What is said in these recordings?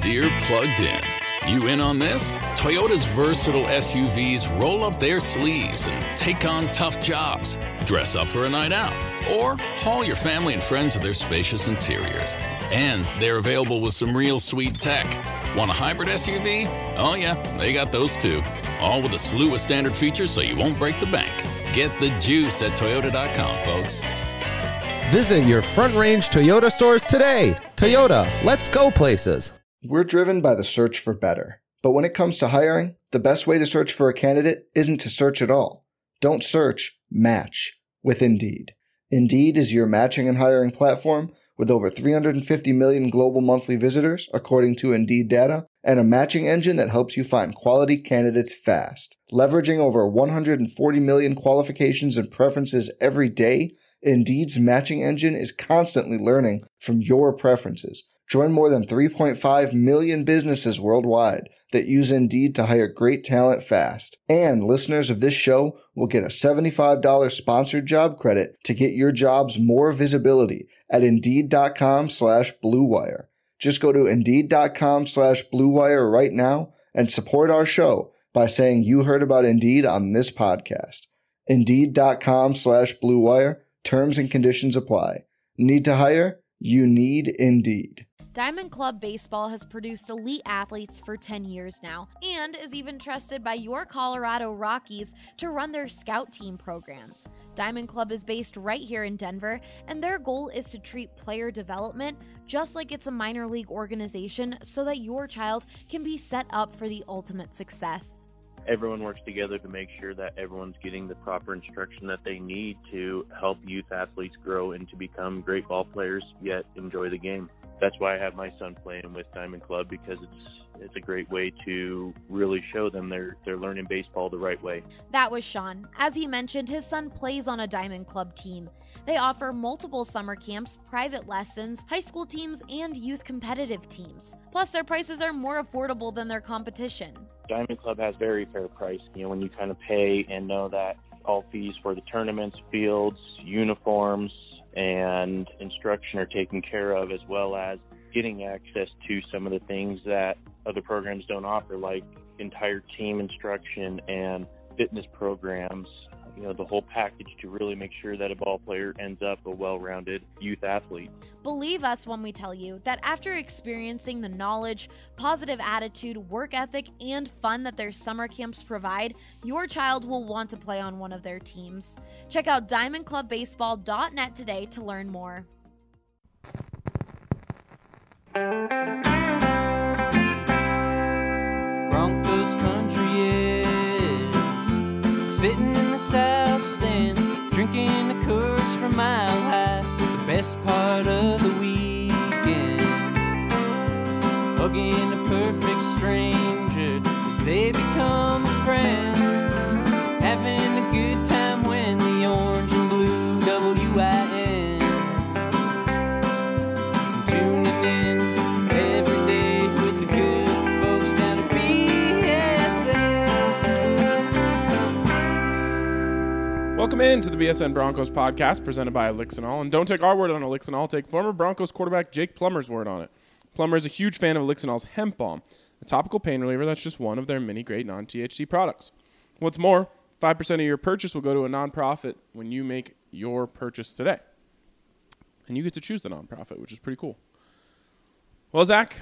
Dear Plugged In. You in on this? Toyota's versatile SUVs roll up their sleeves and take on tough jobs. Dress up for a night out. Or haul your family and friends with their spacious interiors. And they're available with some real sweet tech. Want a hybrid SUV? Oh yeah, they got those too. All with a slew of standard features so you won't break the bank. Get the juice at Toyota.com, folks. Visit your Front Range Toyota stores today. Toyota, let's go places. We're driven by the search for better. But when it comes to hiring, the best way to search for a candidate isn't to search at all. Don't search, match with Indeed. Indeed is your matching and hiring platform with over 350 million global monthly visitors, according to Indeed data, and a matching engine that helps you find quality candidates fast. Leveraging over 140 million qualifications and preferences every day, Indeed's matching engine is constantly learning from your preferences. Join more than 3.5 million businesses worldwide that use Indeed to hire great talent fast. And listeners of this show will get a $75 sponsored job credit to get your jobs more visibility at Indeed.com/Blue Wire. Just go to Indeed.com/Blue Wire right now and support our show by saying you heard about Indeed on this podcast. Indeed.com/Blue Wire. Terms and conditions apply. Need to hire? You need Indeed. Diamond Club Baseball has produced elite athletes for 10 years now and is even trusted by your Colorado Rockies to run their scout team program. Diamond Club is based right here in Denver, and their goal is to treat player development just like it's a minor league organization so that your child can be set up for the ultimate success. Everyone works together to make sure that everyone's getting the proper instruction that they need to help youth athletes grow and to become great ball players, yet enjoy the game. That's why I have my son playing with Diamond Club, because it's a great way to really show them they're learning baseball the right way. That was Sean. As he mentioned, his son plays on a Diamond Club team. They offer multiple summer camps, private lessons, high school teams, and youth competitive teams. Plus, their prices are more affordable than their competition. Diamond Club has very fair price. When you kind of pay and know that all fees for the tournaments, fields, uniforms, and instruction are taken care of, as well as getting access to some of the things that other programs don't offer, like entire team instruction and fitness programs, the whole package to really make sure that a ball player ends up a well-rounded youth athlete. Believe us when we tell you that after experiencing the knowledge, positive attitude, work ethic, and fun that their summer camps provide, your child will want to play on one of their teams. Check out diamondclubbaseball.net today to learn more. Broncos country is sitting in the south stands, drinking the Coors from Mile High. The best part of the weekend, hugging a perfect stranger as they become a friend, having a good time when the orange and blue WIN, tuning in every day with the good folks down at BSN. Welcome in to the BSN Broncos podcast presented by Elixinol. And don't take our word on Elixinol, take former Broncos quarterback Jake Plummer's word on it. Plummer is a huge fan of Elixinol's hemp balm, a topical pain reliever that's just one of their many great non-THC products. What's more, 5% of your purchase will go to a nonprofit when you make your purchase today. And you get to choose the nonprofit, which is pretty cool. Well, Zach,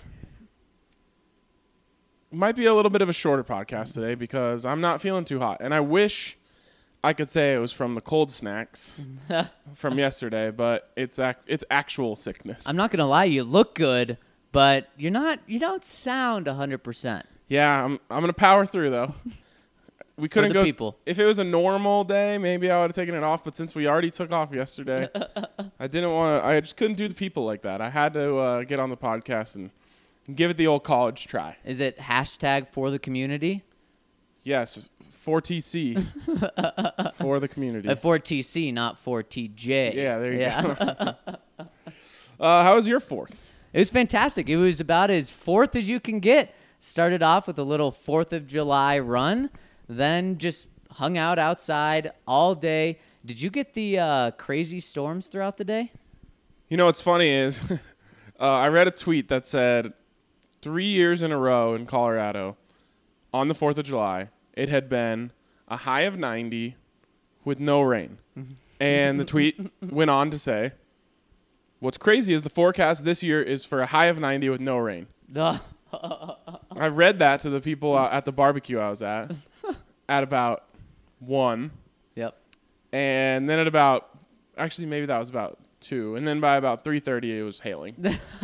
it might be a little bit of a shorter podcast today because I'm not feeling too hot. And I wish I could say it was from the cold snacks from yesterday, but it's actual sickness. I'm not going to lie, you look good, but you don't sound 100%. Yeah, I'm going to power through, though. We couldn't For the go. People. If it was a normal day, maybe I would have taken it off. But since we already took off yesterday, I didn't want to. I just couldn't do the people like that. I had to get on the podcast and give it the old college try. Is it hashtag for the community? Yes, 4TC for the community. 4TC, not 4TJ. Yeah, there you go. How was your fourth? It was fantastic. It was about as fourth as you can get. Started off with a little 4th of July run. Then just hung out outside all day. Did you get the crazy storms throughout the day? You know what's funny is I read a tweet that said 3 years in a row in Colorado on the 4th of July, it had been a high of 90 with no rain. And the tweet went on to say, what's crazy is the forecast this year is for a high of 90 with no rain. I read that to the people at the barbecue I was at about 1. Yep. And then at about, actually maybe that was about 2. And then by about 3:30 it was hailing.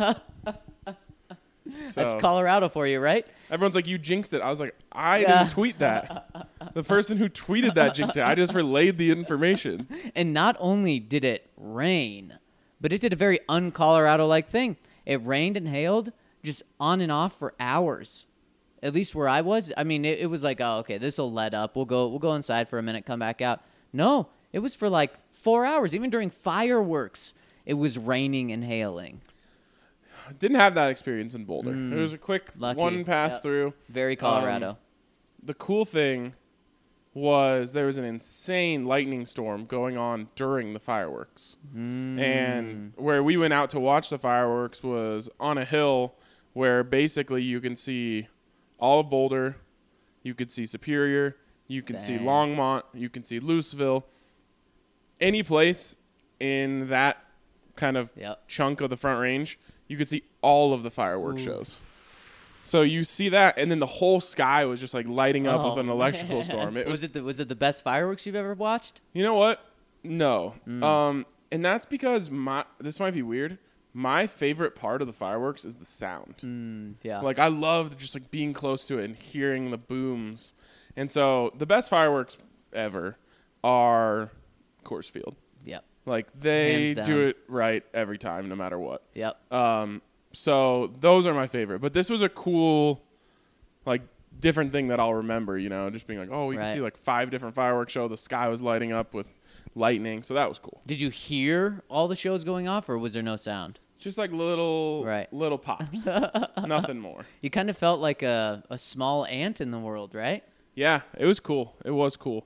So, That's Colorado for you, right? everyone's like, you jinxed it. I was like, I didn't tweet that. The person who tweeted that jinxed it. I just relayed the information. And not only did it rain, but it did a very un-Colorado-like thing. It rained and hailed just on and off for hours. At least where I was. I mean, it was like, oh, okay, this will let up. We'll go inside for a minute, come back out. No, it was for like 4 hours. Even during fireworks, it was raining and hailing. Didn't have that experience in Boulder. It was a quick Lucky. one pass Yep. through. Very Colorado. The cool thing was there was an insane lightning storm going on during the fireworks. And where we went out to watch the fireworks was on a hill where basically you can see all of Boulder, you could see Superior, you can see Dang. Longmont, you can see Louisville. Any place in that kind of Yep. chunk of the Front Range, you could see all of the fireworks shows. So you see that, and then the whole sky was just like lighting up with an electrical man. storm. It was, Was it the best fireworks you've ever watched? you know what? No. And that's because this might be weird. My favorite part of the fireworks is the sound. Yeah. Like I love just like being close to it and hearing the booms. And so the best fireworks ever are Coors Field. Yep. Like they Hands down. do it right every time, no matter what. Yep. So those are my favorite. But this was a cool, like, different thing that I'll remember, you know, just being like, oh, we could Right. see like 5 different fireworks show. The sky was lighting up with lightning. So that was cool. Did you hear all the shows going off, or was there no sound? Just like little pops. Nothing more. You kind of felt like a small ant in the world, right? Yeah, it was cool. It was cool.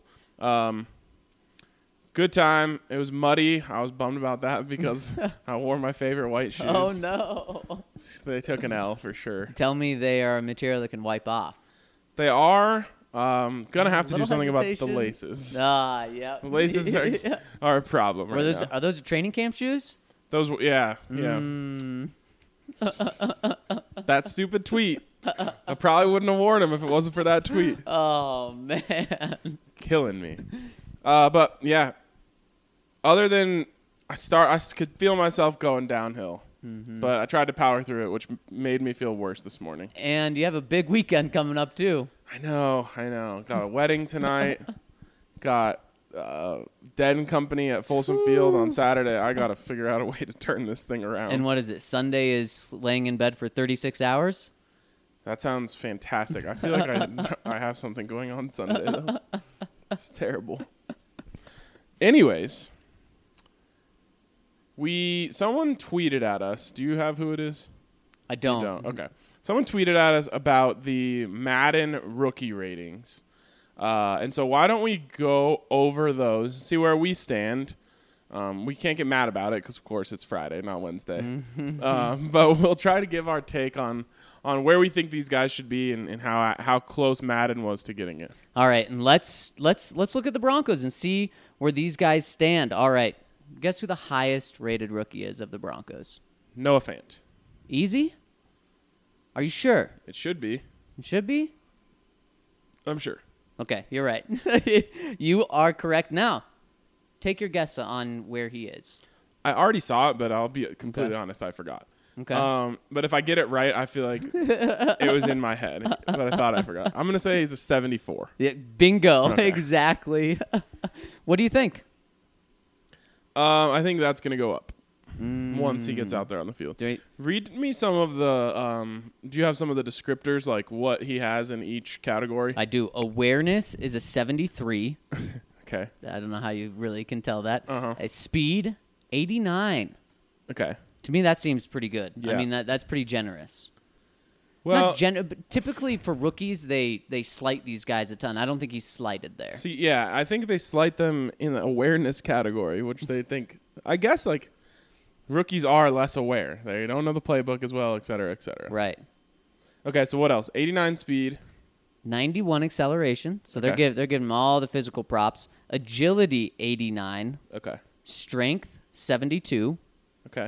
Good time. It was muddy. I was bummed about that because I wore my favorite white shoes. Oh, no. They took an L for sure. Tell me they are a material that can wipe off. They are gonna have to do Little something about the hesitation. laces. Yep. The laces are a problem right now. Are those training camp shoes? Those, yeah. That stupid tweet. I probably wouldn't have worn them if it wasn't for that tweet. Oh, man. Killing me. But yeah. Other than I could feel myself going downhill, but I tried to power through it, which made me feel worse this morning. And you have a big weekend coming up, too. I know. Got a wedding tonight. Got Dead and Company at Folsom Field on Saturday. I got to figure out a way to turn this thing around. And what is it? Sunday is laying in bed for 36 hours? That sounds fantastic. I feel like I have something going on Sunday, though. It's terrible. Anyways, someone tweeted at us. Do you have who it is? I don't. You don't. Okay. Someone tweeted at us about the Madden rookie ratings. And so why don't we go over those, see where we stand. We can't get mad about it because, of course, it's Friday, not Wednesday. But we'll try to give our take on where we think these guys should be and how close Madden was to getting it. All right, and let's look at the Broncos and see where these guys stand. All right, guess who the highest rated rookie is of the Broncos? Noah Fant. Easy? Are you sure? It should be. It should be? I'm sure. Okay, you're right. You are correct. Now, take your guess on where he is. I already saw it, but I'll be completely honest, I forgot. Okay. But if I get it right, I feel like it was in my head, but I thought I forgot. I'm going to say he's a 74. Yeah, bingo. Okay. Exactly. What do you think? I think that's going to go up once he gets out there on the field. Read me some of the do you have some of the descriptors, like what he has in each category? I do. Awareness is a 73. Okay. I don't know how you really can tell that. Uh-huh. Speed, 89. Okay. To me, that seems pretty good. Yeah. I mean, that's pretty generous. Well, But typically for rookies, they slight these guys a ton. I don't think he's slighted there. see, yeah, I think they slight them in the awareness category, which they think, I guess, like, rookies are less aware. They don't know the playbook as well, et cetera, et cetera. Right. Okay, so what else? 89 speed. 91 acceleration. So they're Okay. giving him all the physical props. Agility 89. Okay. Strength 72. Okay.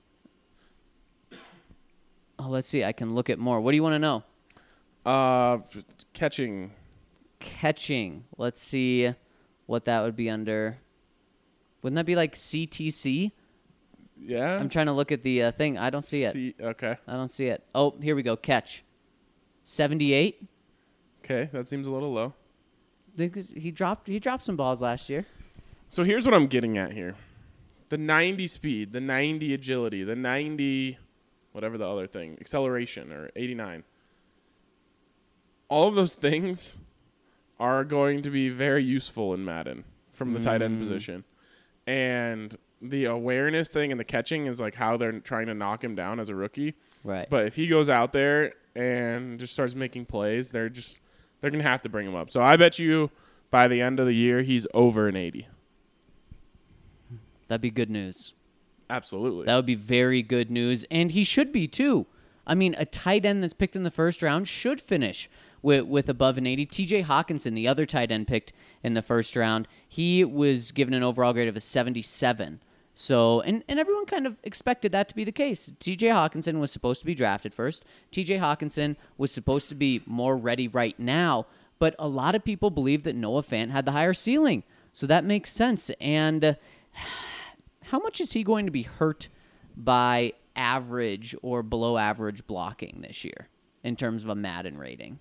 Oh, let's see. I can look at more. What do you want to know? Catching. Catching. Let's see what that would be under. Wouldn't that be like CTC? Yeah. I'm trying to look at the thing. I don't see it. Okay. I don't see it. Oh, here we go. Catch. 78. Okay, that seems a little low. He dropped some balls last year. So here's what I'm getting at here. The 90 speed, the 90 agility, the 90 whatever the other thing, acceleration, or 89. All of those things are going to be very useful in Madden from the tight end position. And the awareness thing and the catching is like how they're trying to knock him down as a rookie. Right. But if he goes out there and just starts making plays, they're going to have to bring him up. So I bet you by the end of the year, he's over an 80. That'd be good news. Absolutely. That would be very good news. And he should be, too. I mean, a tight end that's picked in the first round should finish with above an 80. TJ Hawkinson, the other tight end picked in the first round, he was given an overall grade of a 77. So, and everyone kind of expected that to be the case. TJ Hawkinson was supposed to be drafted first. TJ Hawkinson was supposed to be more ready right now. But a lot of people believe that Noah Fant had the higher ceiling. So that makes sense. And how much is he going to be hurt by average or below average blocking this year in terms of a Madden rating?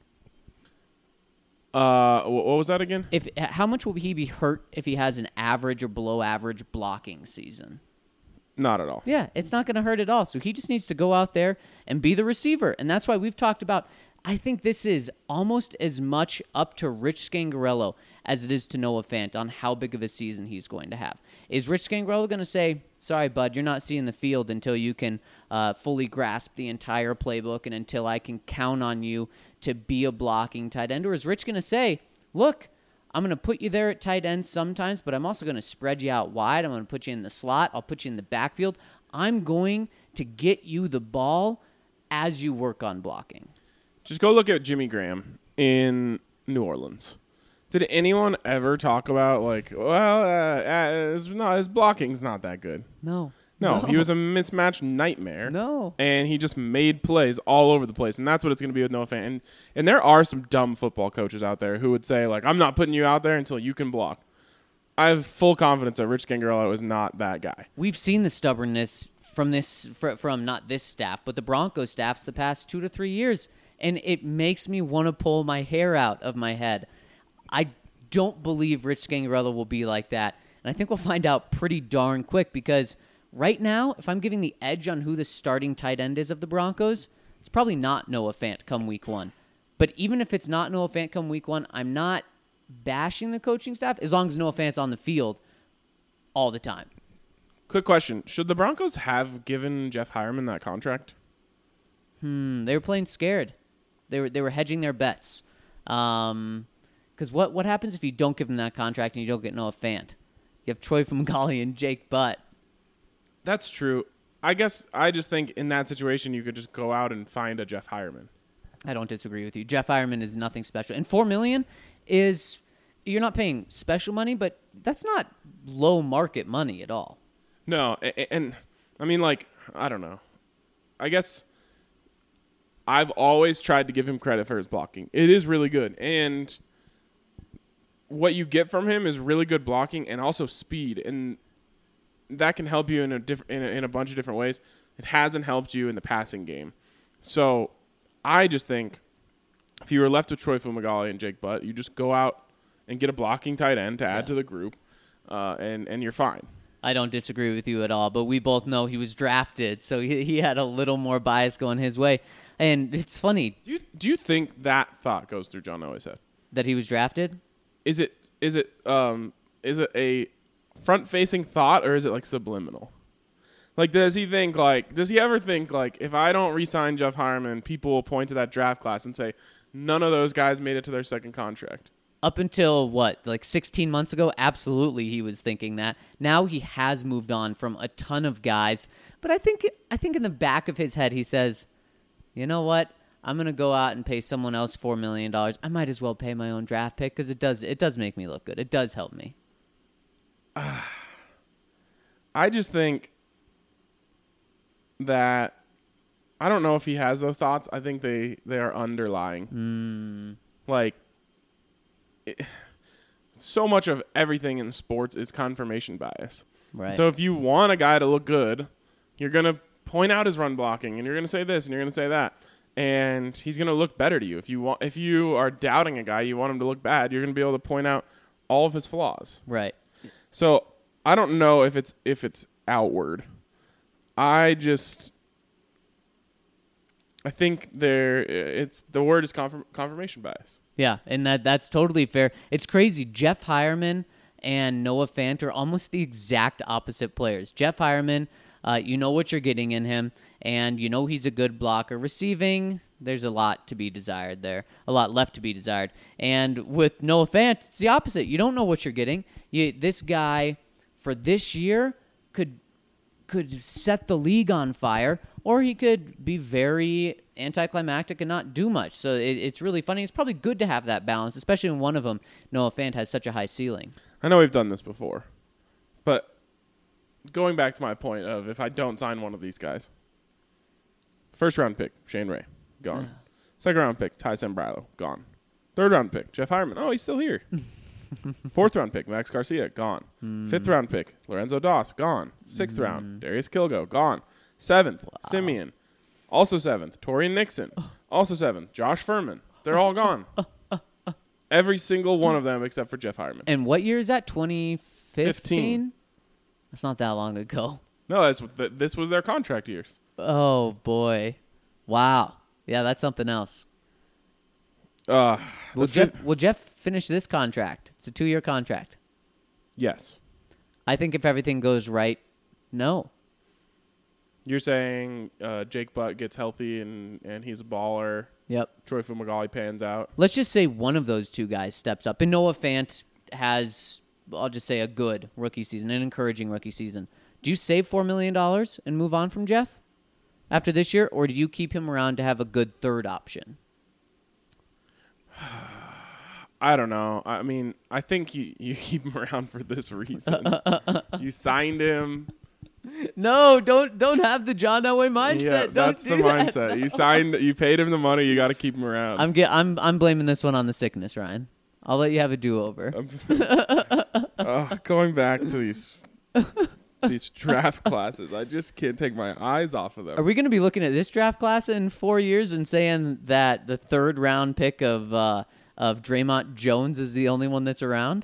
What was that again? How much will he be hurt if he has an average or below average blocking season? Not at all. Yeah, it's not going to hurt at all. So he just needs to go out there and be the receiver. And that's why we've talked about, I think this is almost as much up to Rich Scangarello as it is to Noah Fant on how big of a season he's going to have. Is Rich Scangarello going to say, sorry, bud, you're not seeing the field until you can fully grasp the entire playbook and until I can count on you to be a blocking tight end? Or is Rich going to say, look, I'm going to put you there at tight end sometimes, but I'm also going to spread you out wide. I'm going to put you in the slot. I'll put you in the backfield. I'm going to get you the ball as you work on blocking. Just go look at Jimmy Graham in New Orleans. Did anyone ever talk about, like, well, his blocking's not that good? No. No, he was a mismatched nightmare. No. And he just made plays all over the place. And that's what it's going to be with Noah Fant. And there are some dumb football coaches out there who would say, like, I'm not putting you out there until you can block. I have full confidence that Rich Scangarello is not that guy. We've seen the stubbornness from not this staff, but the Broncos staffs the past 2 to 3 years. And it makes me want to pull my hair out of my head. I don't believe Rich Scangarello will be like that. And I think we'll find out pretty darn quick because right now, if I'm giving the edge on who the starting tight end is of the Broncos, it's probably not Noah Fant come week 1. But even if it's not Noah Fant come week 1, I'm not bashing the coaching staff as long as Noah Fant's on the field all the time. Quick question. Should the Broncos have given Jeff Hireman that contract? They were playing scared. They were hedging their bets. Because what happens if you don't give them that contract and you don't get Noah Fant? You have Troy Fumagalli and Jake Butt. That's true. I guess I just think in that situation you could just go out and find a Jeff Hireman. I don't disagree with you. Jeff Hireman is nothing special. And $4 million is, you're not paying special money, but that's not low market money at all. No, and I mean, like, I don't know. I guess I've always tried to give him credit for his blocking. It is really good. And what you get from him is really good blocking and also speed. And that can help you in a bunch of different ways. It hasn't helped you in the passing game. So I just think if you were left with Troy Fumagalli and Jake Butt, you just go out and get a blocking tight end to add to the group, and you're fine. I don't disagree with you at all, but we both know he was drafted, so he had a little more bias going his way. And it's funny. Do you think that thought goes through John Elway's head? That he was drafted? Is it a front-facing thought, or is it like subliminal? Like, does he ever think, like, if I don't re-sign Jeff Hireman, people will point to that draft class and say, none of those guys made it to their second contract? Up until, 16 months ago, absolutely he was thinking that. Now he has moved on from a ton of guys. But I think in the back of his head he says, you know what? I'm going to go out and pay someone else $4 million. I might as well pay my own draft pick because it does make me look good. It does help me. I just think that I don't know if he has those thoughts. I think they are underlying. So much of everything in sports is confirmation bias. Right. So if you want a guy to look good, you're going to point out his run blocking, and you're going to say this, and you're going to say that, and he's going to look better to you. If you are doubting a guy, you want him to look bad, you're going to be able to point out all of his flaws. Right. So I don't know if it's outward. I think the word is confirmation bias. Yeah, and that's totally fair. It's crazy. Jeff Hireman and Noah Fant are almost the exact opposite players. Jeff Hireman, you know what you're getting in him, and you know he's a good blocker. Receiving, there's a lot to be desired there, a lot left to be desired. And with Noah Fant, it's the opposite. You don't know what you're getting. This guy, for this year, could set the league on fire, or he could be very anticlimactic and not do much. So it's really funny. It's probably good to have that balance, especially when one of them, Noah Fant, has such a high ceiling. I know we've done this before, but going back to my point of if I don't sign one of these guys, first round pick, Shane Ray, gone. Second round pick, Ty Sembrano, gone. Third round pick, Jeff Hireman. Oh, he's still here. Fourth round pick, Max Garcia, gone. Fifth round pick, Lorenzo Doss, gone. Sixth round, Darius Kilgo, gone. Seventh, Simeon, also seventh. Torian Nixon, also seventh. Josh Furman, they're all gone. Every single one of them except for Jeff Hireman. And what year is that? 2015? That's not that long ago. No, this was their contract years. Oh, boy. Wow. Yeah, that's something else. Will Jeff finish this contract? It's a 2-year contract. Yes. I think if everything goes right, no. You're saying Jake Butt gets healthy and he's a baller. Yep. Troy Fumagalli pans out. Let's just say one of those two guys steps up. And Noah Fant has, I'll just say, a good rookie season, an encouraging rookie season. Do you save $4 million and move on from Jeff after this year, or do you keep him around to have a good third option? I don't know. I mean, I think you keep him around for this reason. You signed him. No, don't have the John Elway mindset. Yeah, that's the mindset. You paid him the money. You got to keep him around. I'm blaming this one on the sickness, Ryan. I'll let you have a do-over. Going back to these draft classes, I just can't take my eyes off of them. Are we going to be looking at this draft class in 4 years and saying that the third round pick of Draymond Jones is the only one that's around?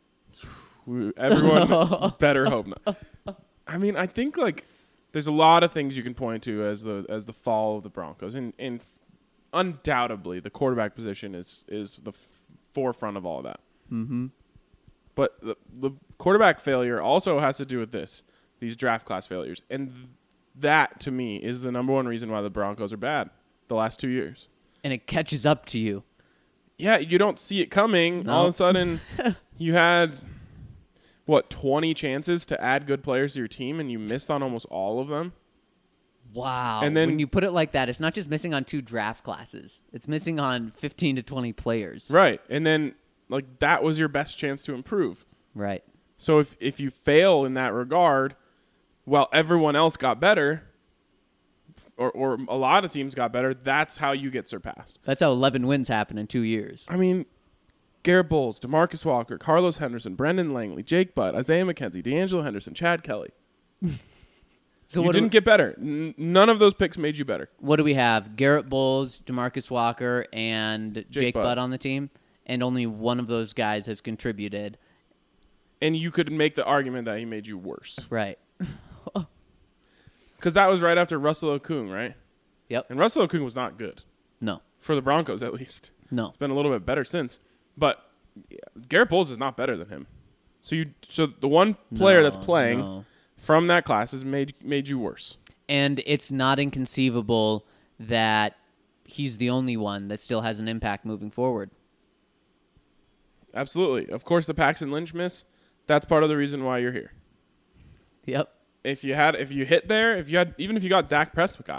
Everyone better hope not. I mean, I think there's a lot of things you can point to as the fall of the Broncos, and undoubtedly the quarterback position is the forefront of all of that. Mm-hmm. But the quarterback failure also has to do with these draft class failures, and that to me is the number one reason why the Broncos are bad the last 2 years. And it catches up to you. Yeah, you don't see it coming. No. All of a sudden, you had 20 chances to add good players to your team, and you missed on almost all of them. Wow. And then when you put it like that, it's not just missing on 2 draft classes. It's missing on 15 to 20 players. Right. And then that was your best chance to improve. Right. So if you fail in that regard, while everyone else got better, or a lot of teams got better, that's how you get surpassed. That's how 11 wins happen in 2 years. I mean, Garrett Bowles, DeMarcus Walker, Carlos Henderson, Brendan Langley, Jake Butt, Isaiah McKenzie, D'Angelo Henderson, Chad Kelly. So you didn't get better. None of those picks made you better. What do we have? Garrett Bowles, DeMarcus Walker, and Jake Butt on the team, and only one of those guys has contributed. And you could make the argument that he made you worse. Right. Because that was right after Russell Okung, right? Yep. And Russell Okung was not good. No. For the Broncos, at least. No. It's been a little bit better since. But Garrett Bowles is not better than him. So the one player that's playing from that class has made you worse. And it's not inconceivable that he's the only one that still has an impact moving forward. Absolutely. Of course, the Paxton Lynch miss, that's part of the reason why you're here. Yep. Even if you got Dak Prescott,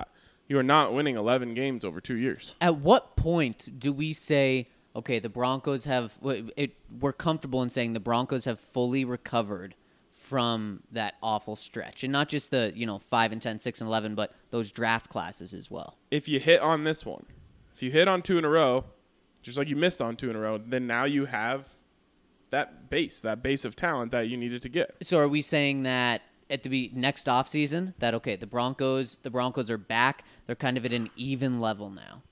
You are not winning 11 games over 2 years. At what point do we say, okay, the Broncos have we're comfortable in saying the Broncos have fully recovered from that awful stretch, and not just the 5 and 10, 6 and 11, but those draft classes as well? If you hit on this one, if you hit on 2 in a row, just like you missed on 2 in a row, then now you have that base of talent that you needed to get. So are we saying that at the next offseason that, okay, the Broncos are back, they're kind of at an even level now?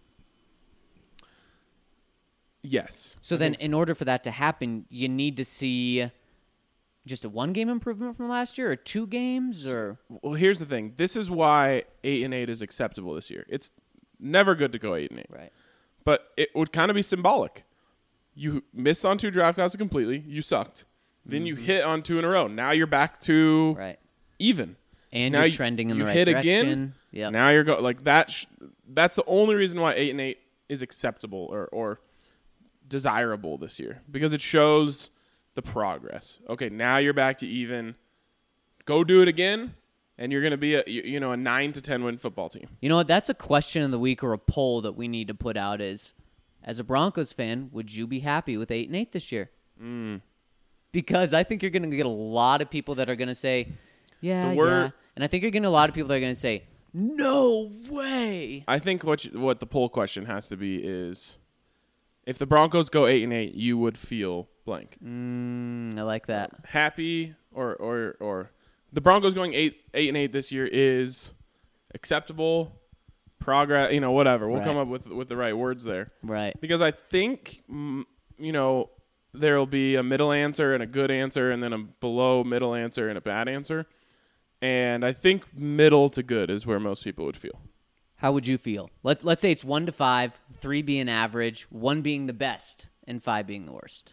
Yes. So then in order for that to happen, you need to see just a 1-game improvement from last year, or 2 games, or? Well, here's the thing. This is why 8-8 is acceptable this year. It's never good to go 8-8. Right. But it would kind of be symbolic. You missed on 2 draft classes completely. You sucked. Then you hit on 2 in a row. Now you're back to even. And now you're trending in the right hit direction. Again. Yep. Now you're going like that. That's the only reason why 8-8 is acceptable or desirable this year, because it shows the progress. Okay, now you're back to even. Go do it again, and you're going to be a 9 to 10 win football team. You know what? That's a question of the week, or a poll that we need to put out is, as a Broncos fan, would you be happy with 8-8 this year? Because I think you're going to get a lot of people that are going to say, yeah. And I think you're getting a lot of people that are going to say, no way. I think what the poll question has to be is, if the Broncos go 8-8, you would feel blank. I like that. Happy or the Broncos going 8-8 this year is acceptable, progress, whatever. We'll come up with the right words there. Right. Because I think, there'll be a middle answer and a good answer, and then a below middle answer and a bad answer. And I think middle to good is where most people would feel. How would you feel? Let's say it's 1 to 5, 3 being average, 1 being the best, and 5 being the worst.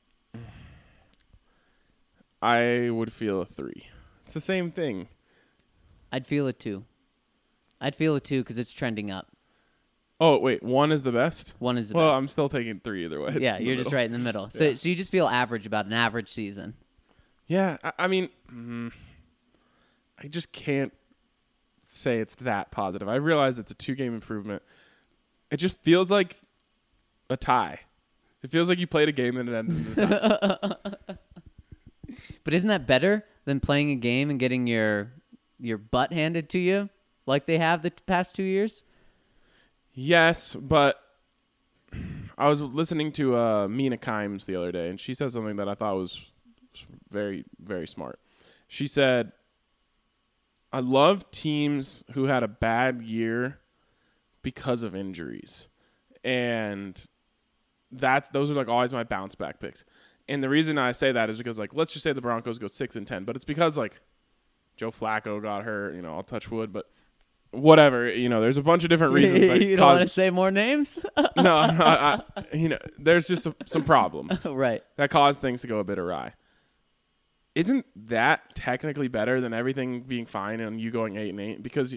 I would feel a 3. It's the same thing. I'd feel a 2. I'd feel a 2 because it's trending up. Oh, wait, 1 is the best? 1 is the best. Well, best. I'm still taking 3 either way. Yeah, you're just right in the middle. So you just feel average about an average season. Yeah, I mean, I just can't say it's that positive. I realize it's a 2-game improvement. It just feels like a tie. It feels like you played a game and it ended in a tie. But isn't that better than playing a game and getting your butt handed to you like they have the past 2 years? Yes, but I was listening to Mina Kimes the other day, and she said something that I thought was very, very smart. She said, I love teams who had a bad year because of injuries. And those are like always my bounce back picks. And the reason I say that is because, like, let's just say the Broncos go 6 and 10, but it's because, like, Joe Flacco got hurt, I'll touch wood, but whatever, there's a bunch of different reasons. You don't want to say more names? No, there's just some problems. Right. That cause things to go a bit awry. Isn't that technically better than everything being fine and you going 8-8? Because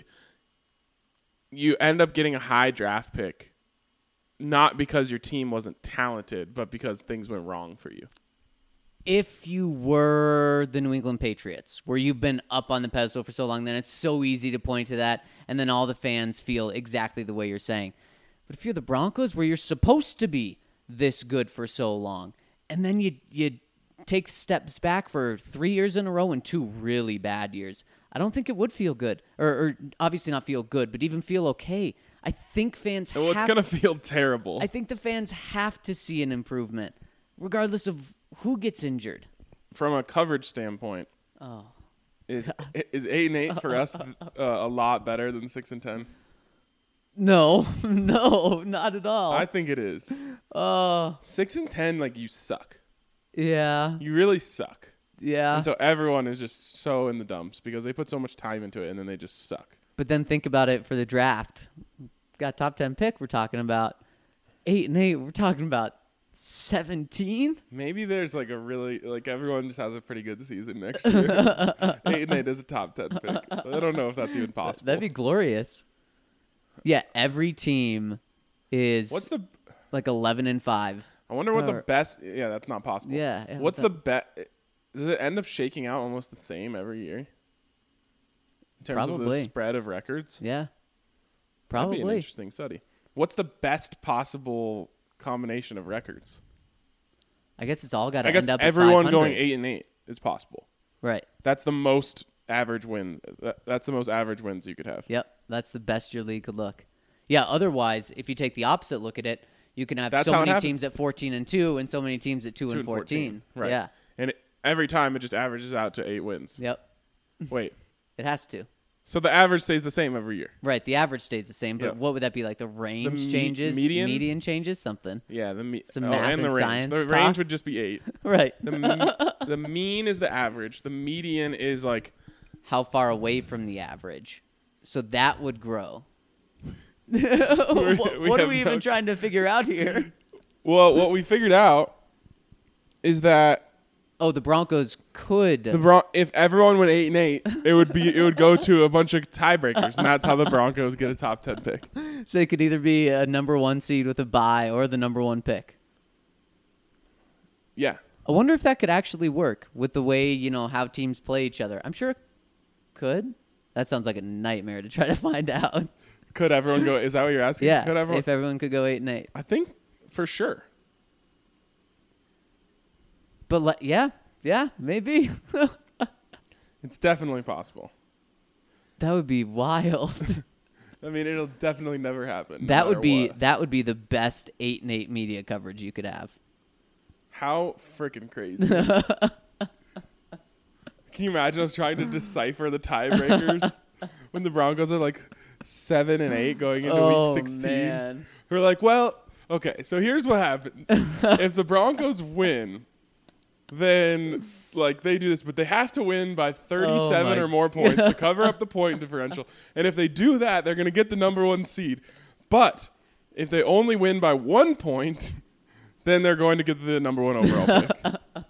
you end up getting a high draft pick, not because your team wasn't talented, but because things went wrong for you. If you were the New England Patriots, where you've been up on the pedestal for so long, then it's so easy to point to that, and then all the fans feel exactly the way you're saying. But if you're the Broncos, where you're supposed to be this good for so long, and then you take steps back for 3 years in a row and 2 really bad years, I don't think it would feel good. Or obviously not feel good, but even feel okay. I think fans Well, it's going to feel terrible. I think the fans have to see an improvement, regardless of who gets injured. From a coverage standpoint, is 8-8 for us a lot better than 6 and 10? No, not at all. I think it is. 6 and 10, like, you suck. Yeah. You really suck. Yeah. And so everyone is just so in the dumps because they put so much time into it and then they just suck. But then think about it for the draft. Got top 10 pick. We're talking about 8-8. We're talking about 17. Maybe there's like a really, like, everyone just has a pretty good season next year. 8-8 is a top 10 pick. I don't know if that's even possible. That'd be glorious. Yeah, every team is like 11-5. I wonder what the best. Yeah, that's not possible. Yeah. What's the bet? Does it end up shaking out almost the same every year? In terms of the spread of records? Yeah. Probably. That'd be an interesting study. What's the best possible combination of records? I guess it's all got to I guess end up everyone at 500. going 8-8 is possible. Right. That's the most average win. That's the most average wins you could have. Yep. That's the best your league could look. Yeah. Otherwise, if you take the opposite look at it, you can have That's so how it many happens. teams at 14-2 and so many teams at 2-14. Right. Yeah. And every time it just averages out to 8 wins. Yep. Wait. It has to. So the average stays the same every year. Right. The average stays the same, but Yeah. what would that be like? The range The changes? median? Median changes? Something. Yeah. Some math and the and range. science The talk. range would just be 8. Right. The mean is the average. The median is like How far away from the average? So that would grow. we What are have we no- even trying to figure out here? Well, what we figured out is that Oh, the Broncos could. if everyone went 8-8, it would go to a bunch of tiebreakers, and that's how the Broncos get a top 10 pick. So it could either be a number 1 seed with a bye or the number 1 pick. Yeah. I wonder if that could actually work with the way, how teams play each other. I'm sure it could. That sounds like a nightmare to try to find out. Could everyone go? Is that what you're asking? Yeah, Could everyone? if everyone could go 8-8. I think for sure. But yeah, maybe. It's definitely possible. That would be wild. I mean, it'll definitely never happen. That no would be matter what. the best 8-8 media coverage you could have. How freaking crazy. Can you imagine us trying to decipher the tiebreakers when the Broncos are like 7-8 going into week 16? Man. We're like, well, okay, so here's what happens. If the Broncos win, then like they do this, but they have to win by 37 my or more points to cover up the point differential. And if they do that, they're going to get the number 1 seed. But if they only win by 1 point, then they're going to get the number 1 overall pick.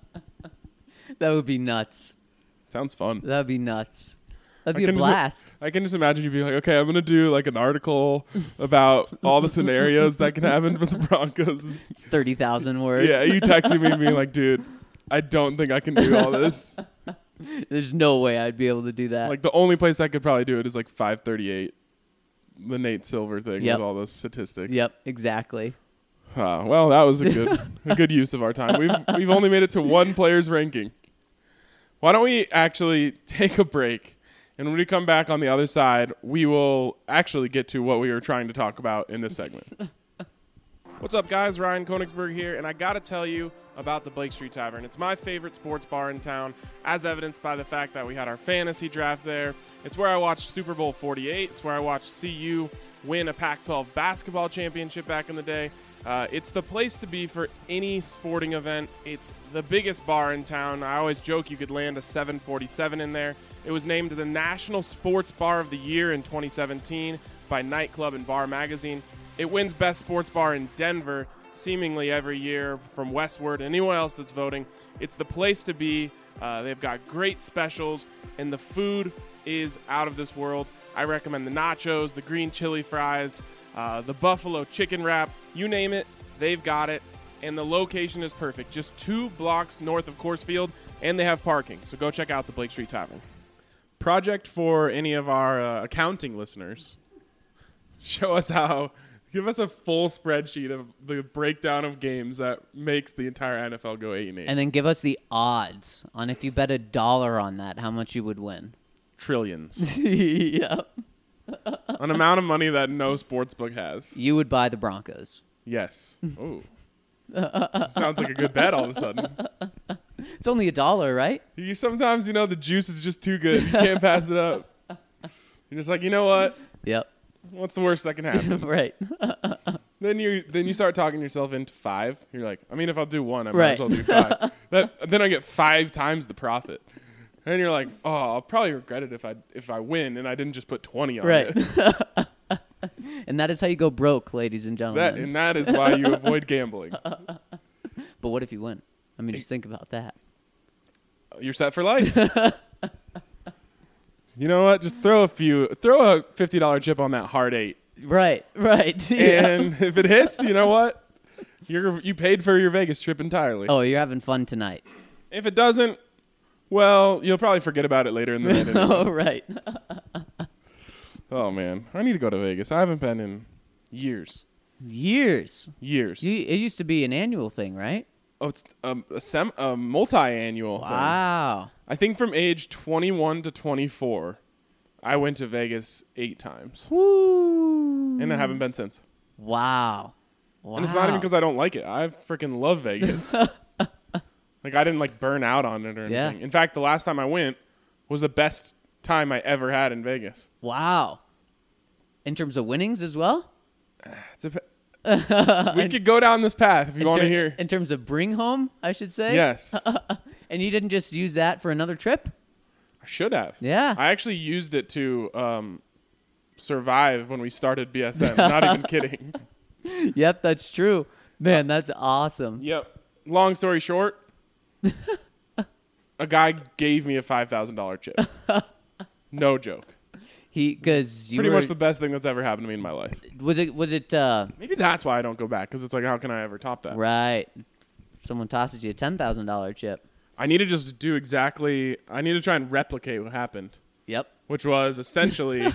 That would be nuts. Sounds fun. That would be nuts. That'd I be a can just- blast. I can just imagine you being like, okay, I'm going to do like an article about all the scenarios that can happen for the Broncos. It's 30,000 words. Yeah, you texting me and being like, dude, I don't think I can do all this. There's no way I'd be able to do that. Like the only place I could probably do it is like 538, the Nate Silver thing Yep. with all those statistics. Yep, exactly. Well, that was a good use of our time. We've only made it to one player's ranking. Why don't we actually take a break? And when we come back on the other side, we will actually get to what we were trying to talk about in this segment. What's up, guys? Ryan Konigsberg here, and I got to tell you about the Blake Street Tavern. It's my favorite sports bar in town, as evidenced by the fact that we had our fantasy draft there. It's where I watched Super Bowl 48. It's where I watched CU win a Pac-12 basketball championship back in the day. It's the place to be for any sporting event. It's the biggest bar in town. I always joke you could land a 747 in there. It was named the National Sports Bar of the Year in 2017 by Nightclub and Bar Magazine. It wins Best Sports Bar in Denver seemingly every year from Westward. Anyone else that's voting, it's the place to be. They've got great specials, and the food is out of this world. I recommend the nachos, the green chili fries, the buffalo chicken wrap, you name it, they've got it. And the location is perfect, just 2 blocks north of Coors Field, and they have parking. So go check out the Blake Street Tavern. Project for any of our accounting listeners. Give us a full spreadsheet of the breakdown of games that makes the entire NFL go 8-8. And then give us the odds on if you bet $1 on that, how much you would win. Trillions. Yep. An amount of money that no sportsbook has. You would buy the Broncos. Yes. Ooh. Sounds like a good bet all of a sudden. It's only $1, right? Sometimes, the juice is just too good. You can't pass it up. You're just like, you know what? Yep. What's the worst that can happen? Right. Then you start talking yourself into 5. You're like, I mean, if I'll do 1, I might Right. as well do 5. Then I get 5 times the profit. And you're like, oh, I'll probably regret it if I win and I didn't just put 20 on Right. it. And that is how you go broke, ladies and gentlemen. That is why you avoid gambling. But what if you win? I mean, just think about that. You're set for life. You know what? Just throw a $50 chip on that hard 8. Right. And if it hits, you know what? You paid for your Vegas trip entirely. Oh, you're having fun tonight. If it doesn't, well, you'll probably forget about it later in the night. Anyway. Oh, right. Oh, man. I need to go to Vegas. I haven't been in years. Years. Years. It used to be an annual thing, right? Oh, it's a multi-annual thing. Wow. I think from age 21 to 24, I went to Vegas 8 times. Woo. And I haven't been since. Wow. And it's not even because I don't like it. I freaking love Vegas. Like, I didn't, like, burn out on it or anything. Yeah. In fact, the last time I went was the best time I ever had in Vegas. Wow. In terms of winnings as well? We could go down this path if you want to hear. In terms of bring home, I should say? Yes. And you didn't just use that for another trip? I should have. Yeah. I actually used it to survive when we started BSN. Not even kidding. Yep, that's true. Man, that's awesome. Yep. Long story short, a guy gave me a $5,000 chip. No joke. Because you Pretty were, much the best thing that's ever happened to me in my life. was it Maybe that's why I don't go back, because it's like, how can I ever top that? right? Someone tosses you a $10,000 chip. I need to just do exactly. I need to try and replicate what happened, Yep. which was essentially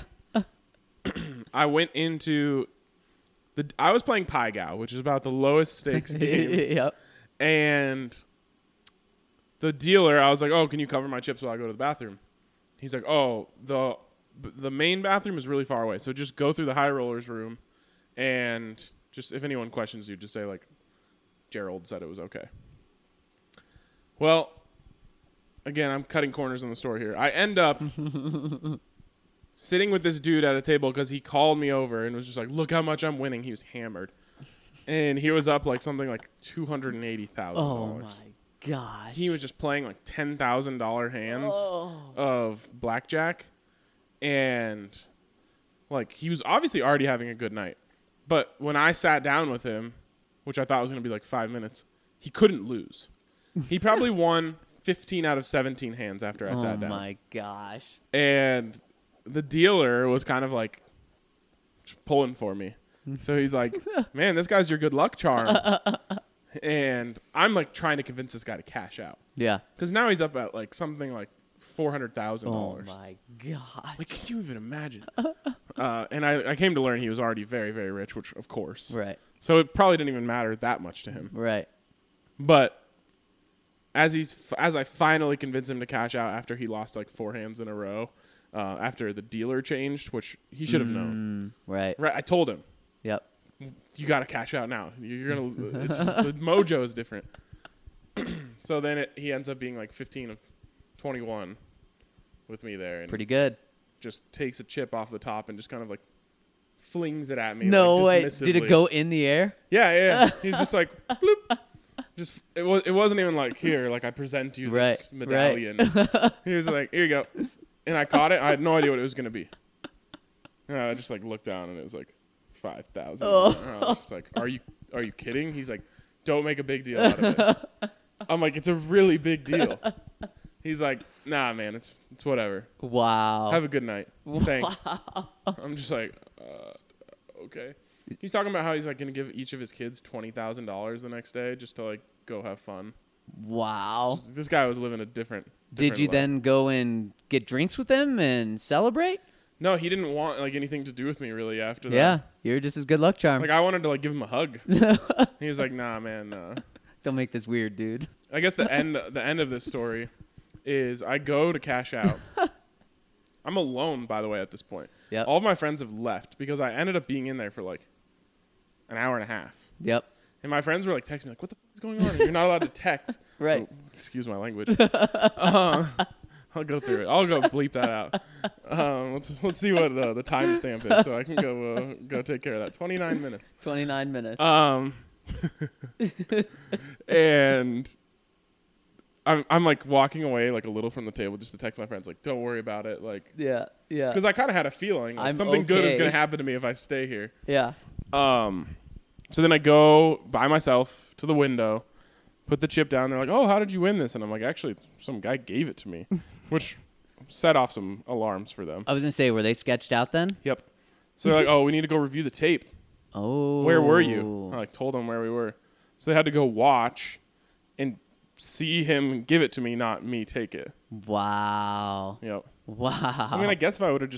I went into I was playing Pai Gow, which is about the lowest stakes game. Yep. And the dealer, I was like, "Oh, can you cover my chips while I go to the bathroom?" He's like, "Oh, the main bathroom is really far away, so just go through the high rollers room, and just if anyone questions you, just say like, Gerald said it was okay." Well, again, I'm cutting corners in the story here. I end up sitting with this dude at a table because he called me over and was just like, "Look how much I'm winning." He was hammered, and he was up like something like $280,000. Oh my gosh. He was just playing like $10,000 hands of blackjack, and like he was obviously already having a good night. But when I sat down with him, which I thought was going to be like 5 minutes, he couldn't lose. He probably won 15 out of 17 hands after I sat down. Oh my gosh. And the dealer was kind of like pulling for me. So he's like, "Man, this guy's your good luck charm." And I'm like trying to convince this guy to cash out. Yeah. Because now he's up at like something like $400,000. Oh my gosh. Like, can you even imagine? And I came to learn he was already very, very rich, which of course. Right. So it probably didn't even matter that much to him. Right. But as I finally convinced him to cash out after he lost like 4 hands in a row, after the dealer changed, which he should have known. Right. Right. I told him, Yep. "You got to cash out now. You're gonna. It's just, the mojo is different." So then he ends up being like 15 of 21 with me there, and Pretty good. just takes a chip off the top and just kind of like flings it at me. No like, way. dismissively. Did it go in the air? Yeah. He's just like, bloop. Just it wasn't even like, "Here, like I present you this Right, medallion." He was like, "Here you go," and I caught it. I had no idea what it was gonna be. And I just like looked down and it was like 5,000. Oh. And I was just like, "Are you kidding?" He's like, "Don't make a big deal out of it." I'm like, "It's a really big deal." He's like, "Nah, man, it's whatever. Wow. Have a good night. Thanks." I'm just like, okay. He's talking about how he's like going to give each of his kids $20,000 the next day just to like go have fun. Wow. This guy was living a different Did you life. then go and get drinks with him and celebrate? No, he didn't want like anything to do with me really after that. Yeah. You're just his good luck charm. Like I wanted to like give him a hug. He was like, "Nah, man." Don't make this weird, dude. I guess the end of this story is I go to cash out. I'm alone, by the way, at this point. Yep. All of my friends have left because I ended up being in there for like an hour and a half. Yep. And my friends were like texting me like, "What the f- is going on? You're not allowed to text." Right. Oh, excuse my language. I'll go through it. I'll go bleep that out. Let's see what the timestamp is, so I can go take care of that. 29 minutes. 29 minutes. And I'm like walking away like a little from the table just to text my friends like, "Don't worry about it," like, yeah. Yeah. because I kind of had a feeling like I'm something good is okay. gonna happen to me if I stay here. Yeah. So then I go by myself to the window, put the chip down. They're like, "Oh, how did you win this?" And I'm like, "Actually, some guy gave it to me," which set off some alarms for them. I was going to say, were they sketched out then? Yep. So they're like, "Oh, we need to go review the tape." Oh. Where were you? I like told them where we were. So they had to go watch and see him give it to me, not me take it. Wow. Yep. Wow. I mean, I guess if I would have just said,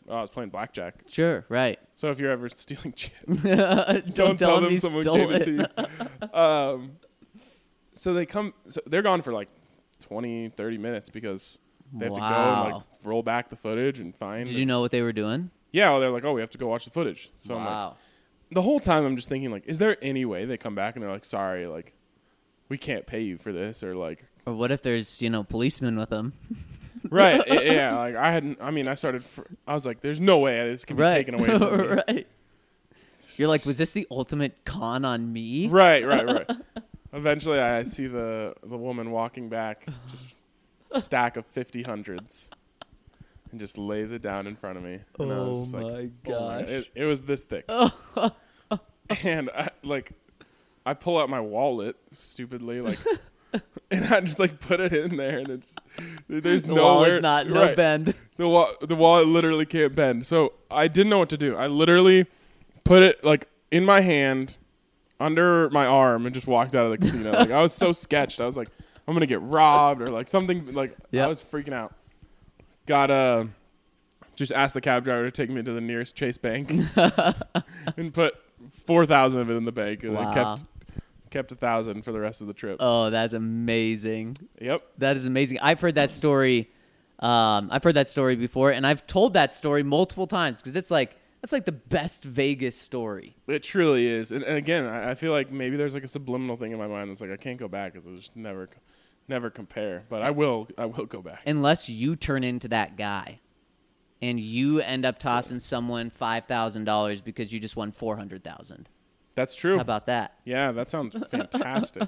Oh, I was playing blackjack. Sure, right. So if you're ever stealing chips, Don't tell them you someone stole gave it it. to you. So they come. So they're gone for like 20, 30 minutes because they have to go and like roll back the footage and find. Did you know what they were doing? Yeah, well, they're like, oh, we have to go watch the footage. So I'm like, the whole time I'm just thinking like, is there any way they come back and they're like, sorry, like, we can't pay you for this, or like, or what if there's policemen with them? Right. Yeah. Like I was like, there's no way this can be taken away from me. Right. You're like, was this the ultimate con on me? Right. Eventually, I see the woman walking back, just a stack of 50 hundreds, and just lays it down in front of me. And I was just like, gosh. It was this thick. And I pull out my wallet stupidly, like, and I just like put it in there, and there's The nowhere. wallet's no bend. The wallet literally can't bend. So I didn't know what to do. I literally put it like in my hand, under my arm, and just walked out of the casino. Like I was so sketched. I was like, I'm gonna get robbed or like something. Like I was freaking out. Got just asked the cab driver to take me to the nearest Chase Bank and put 4,000 of it in the bank, and I kept 1,000 for the rest of the trip. Oh, that's amazing. Yep. That is amazing. I've heard that story. I've heard that story before, and I've told that story multiple times because it's like the best Vegas story. It truly is. And again, I feel like maybe there's like a subliminal thing in my mind that's like I can't go back because I just never compare. But I will go back. Unless you turn into that guy and you end up tossing someone $5,000 because you just won $400,000. That's true. How about that? Yeah, that sounds fantastic.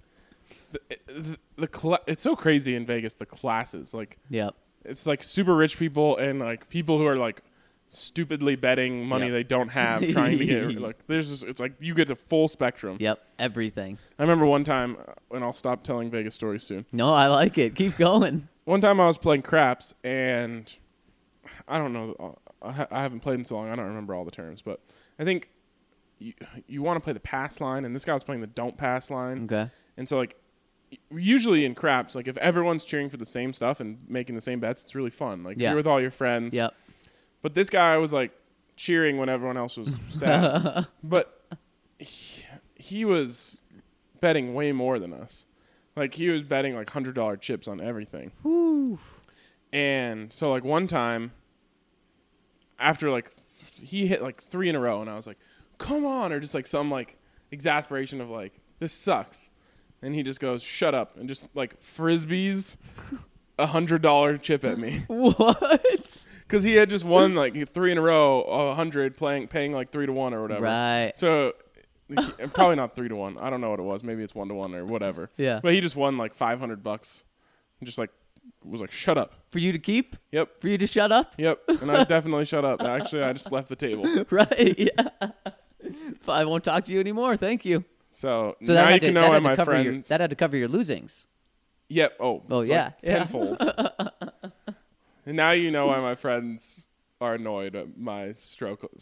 It's so crazy in Vegas, the classes. Like, yep. It's like super rich people and like people who are like stupidly betting money they don't have, trying to get like it's like you get the full spectrum. Yep, everything. I remember one time, and I'll stop telling Vegas stories soon. No, I like it. Keep going. One time I was playing craps, and I don't know. I haven't played in so long. I don't remember all the terms, but I think you want to play the pass line, and this guy was playing the don't pass line. Okay. And so like usually in craps, like if everyone's cheering for the same stuff and making the same bets, it's really fun. Like you're with all your friends. Yep. But this guy was like cheering when everyone else was sad. But he was betting way more than us. Like he was betting like $100 chips on everything. Woo. And so like one time after like he hit like 3 in a row, and I was like, come on, or just like some like exasperation of like, this sucks. And he just goes, shut up, and just like frisbees $100 chip at me. What? Because he had just won like 3 in a row, 100, paying like 3 to 1 or whatever. Right. So probably not 3 to 1. I don't know what it was. Maybe it's 1 to 1 or whatever. Yeah. But he just won like $500 and just like was like, shut up. For you to keep? Yep. For you to shut up? Yep. And I definitely shut up. Actually, I just left the table. Right. Yeah. I won't talk to you anymore. Thank you. So that now had you to, can know why my friends. That had to cover your losings. Yep. Oh, yeah. Tenfold. And now you know why my friends are annoyed at my stroke of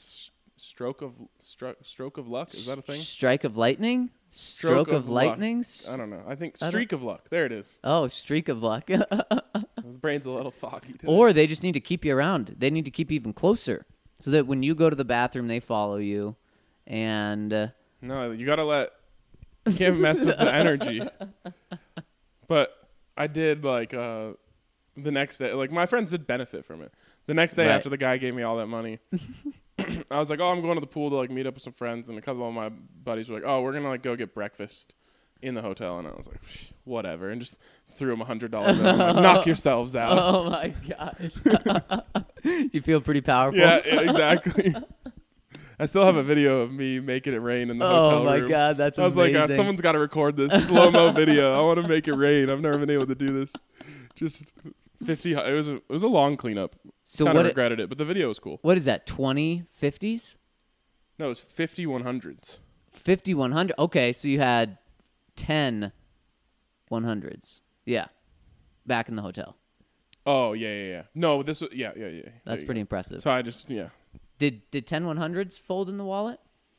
luck. Is that a thing? Strike of lightning? Stroke of lightning? I don't know. I think streak of luck. There it is. Oh, streak of luck. The brain's a little foggy today. Or they just need to keep you around. They need to keep you even closer so that when you go to the bathroom, they follow you. And no, you gotta you can't mess with the energy. But I did like the next day, like my friends did benefit from it. The next day after the guy gave me all that money, I was like, oh, I'm going to the pool to like meet up with some friends, and a couple of my buddies were like, oh, we're gonna like go get breakfast in the hotel, and I was like, whatever, and just threw him $100 bill. Like, knock yourselves out. Oh my gosh. You feel pretty powerful. Yeah, exactly. I still have a video of me making it rain in the hotel room. Oh my god, that's amazing. I was like, someone's got to record this slow-mo video. I want to make it rain. I've never been able to do this. Just 50. It was a long cleanup. So kind of regretted it, but the video was cool. What is that? 20 50s? No, it was 50 100s. 50 100. Okay, so you had 10 100s. Yeah, back in the hotel. Oh yeah. No, this was yeah. That's pretty impressive. So I just Did 10 100s fold in the wallet?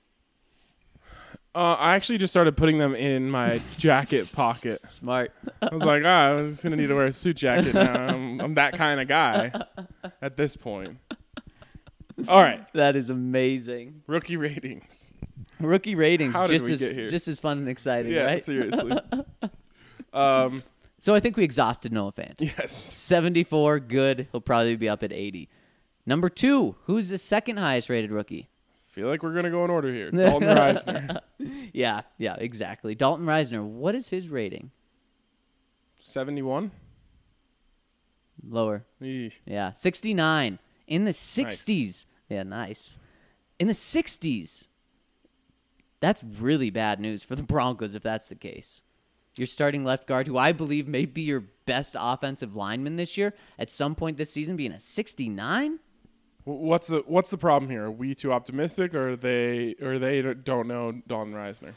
I actually just started putting them in my jacket pocket. Smart. I was like, I'm just gonna need to wear a suit jacket now. I'm that kind of guy at this point. All right. That is amazing. Rookie ratings. Rookie ratings, How did just we as get here? just as fun and exciting, Yeah, right? seriously. So I think we exhausted Noah Fant. Yes. 74, good. He'll probably be up at 80. Number 2, who's the second highest rated rookie? Feel like we're going to go in order here. Dalton Reisner. Yeah, exactly. Dalton Reisner, what is his rating? 71? Lower. Eesh. Yeah, 69. In the 60s. Yeah, nice. In the 60s. That's really bad news for the Broncos if that's the case. Your starting left guard, who I believe may be your best offensive lineman this year, at some point this season being a 69? What's the problem here? Are we too optimistic, or they don't know Dalton Reisner?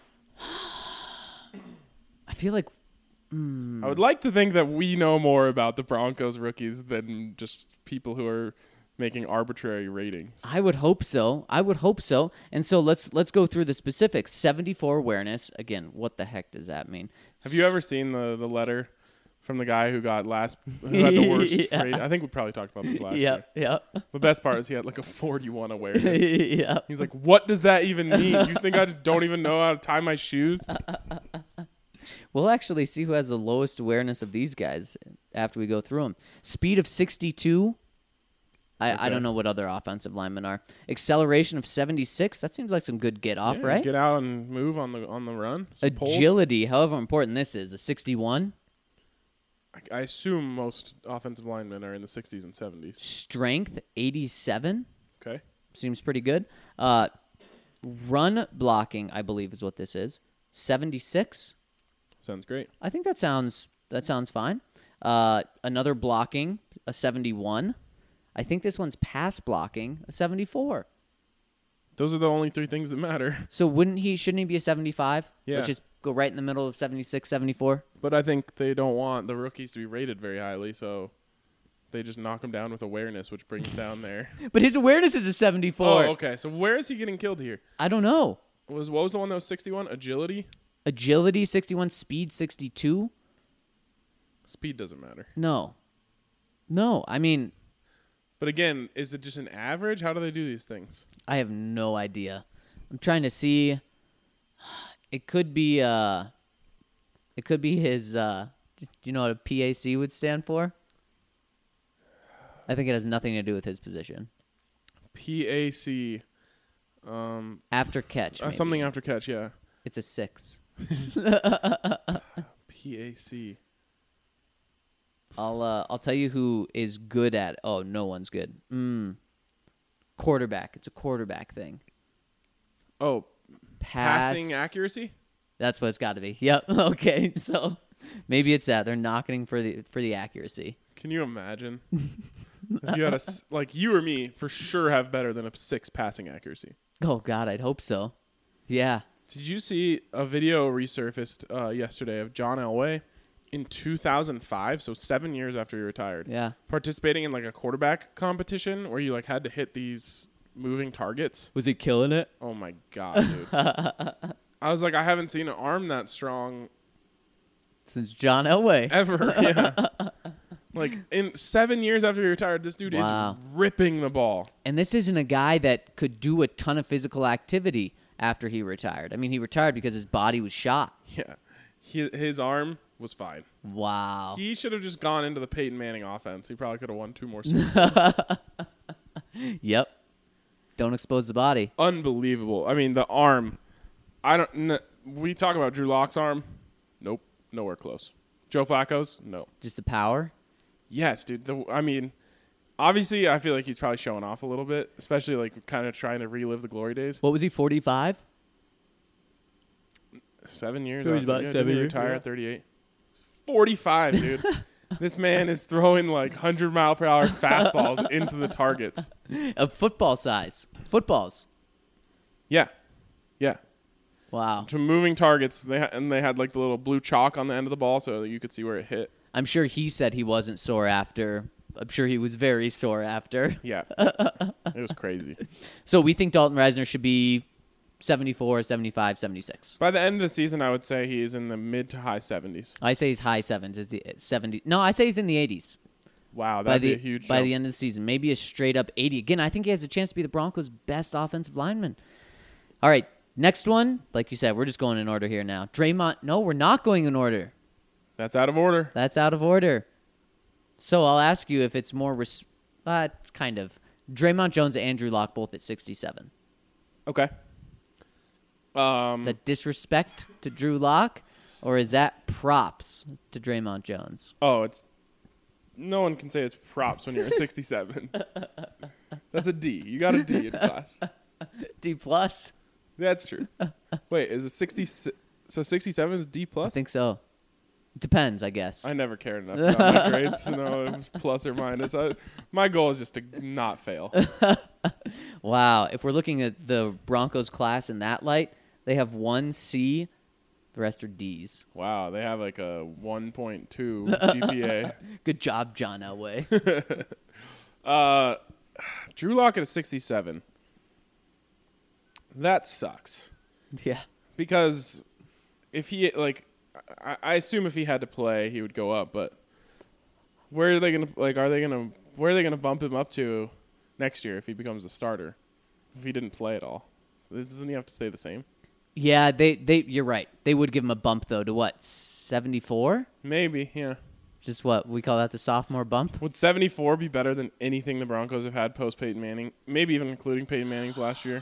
I feel like I would like to think that we know more about the Broncos rookies than just people who are making arbitrary ratings. I would hope so. And so let's go through the specifics. 74 awareness. Again, what the heck does that mean? Have you ever seen the letter from the guy who had the worst Yeah. rating? I think we probably talked about this last year. Yep. The best part is he had like a 41 awareness. Yep. He's like, what does that even mean? You think I just don't even know how to tie my shoes? We'll actually see who has the lowest awareness of these guys after we go through them. Speed of 62. I don't know what other offensive linemen are. Acceleration of 76. That seems like some good get off, Yeah, right? Get out and move on the run. Some pulls. Agility, however important this is, a 61. I assume most offensive linemen are in the 60s and 70s. Strength, 87. Okay. Seems pretty good. Run blocking, I believe, is what this is. 76. Sounds great. I think that sounds fine. Another blocking, a 71. I think this one's pass blocking, a 74. Those are the only three things that matter. So shouldn't he be a 75? Yeah. Let's just go right in the middle of 76, 74. But I think they don't want the rookies to be rated very highly, so they just knock them down with awareness, which brings down there. But his awareness is a 74. Oh, okay. So where is he getting killed here? I don't know. What was the one that was 61? Agility? Agility, 61. Speed, 62. Speed doesn't matter. No, I mean, But again, is it just an average? How do they do these things? I have no idea. I'm trying to see. It could be his. Do you know what a PAC would stand for? I think it has nothing to do with his position. PAC. After catch, maybe. Something after catch, yeah. It's a 6. PAC. I'll tell you who is good at. Oh, no one's good. Quarterback. It's a quarterback thing. Oh, passing accuracy? That's what it's got to be. Yep. Okay. So maybe it's that they're knocking for the accuracy. Can you imagine? If you had like you or me for sure have better than a 6 passing accuracy. Oh God, I'd hope so. Yeah. Did you see a video resurfaced yesterday of John Elway in 2005, so 7 years after he retired? Yeah. Participating in like a quarterback competition where you like had to hit these moving targets. Was he killing it? Oh my God, dude. I was like, I haven't seen an arm that strong Since John Elway. ever. Yeah. Like in 7 years after he retired, this dude Wow. is ripping the ball. And this isn't a guy that could do a ton of physical activity after he retired. I mean, he retired because his body was shot. Yeah. His arm was fine. Wow. He should have just gone into the Peyton Manning offense. He probably could have won 2 more Super Bowls. Yep. Don't expose the body. Unbelievable. I mean, the arm. We talk about Drew Lock's arm. Nope. Nowhere close. Joe Flacco's? No. Just the power. Yes, dude. I mean, obviously, I feel like he's probably showing off a little bit, especially like kind of trying to relive the glory days. What was he, 45? 7 years. He was after. about Yeah, 7 didn't he years, retire yeah. at 38. 45, dude. This man is throwing like 100-mile-per-hour fastballs into the targets. Of football size. Footballs. Yeah. Yeah. Wow. To moving targets, they had like the little blue chalk on the end of the ball so that you could see where it hit. I'm sure he said he wasn't sore after. I'm sure he was very sore after. Yeah. It was crazy. So we think Dalton Reisner should be 74, 75, 76. By the end of the season, I would say he is in the mid to high 70s. I say he's high 70s. No, I say he's in the 80s. Wow, that'd be a huge by jump. the end of the season. Maybe a straight up 80. Again, I think he has a chance to be the Broncos' best offensive lineman. All right, next one. Like you said, we're just going in order here now. Draymond. No, we're not going in order. That's out of order. That's out of order. So I'll ask you if it's more. It's kind of Draymond Jones and Andrew Luck both at 67. Okay. Is that disrespect to Drew Lock, or is that props to Draymond Jones? Oh, it's no one can say it's props when you're a 67. That's a D. You got a D in class. D plus. That's true. Wait, is it 60? So 67 is D plus? I think so. Depends, I guess. I never cared enough about my grades to know it was plus or minus. My goal is just to not fail. Wow. If we're looking at the Broncos class in that light, they have 1 C. The rest are D's. Wow, they have like a 1.2 GPA. Good job, John Elway. Drew Lock at a 67. That sucks. Yeah. Because if he, like, I assume if he had to play, he would go up, but where are they going to, like, where are they going to bump him up to next year if he becomes a starter? If he didn't play at all? So doesn't he have to stay the same? Yeah, you're right. They would give him a bump, though, to what, 74? Maybe, yeah. Just what, we call that the sophomore bump? Would 74 be better than anything the Broncos have had post Peyton Manning? Maybe even including Peyton Manning's last year?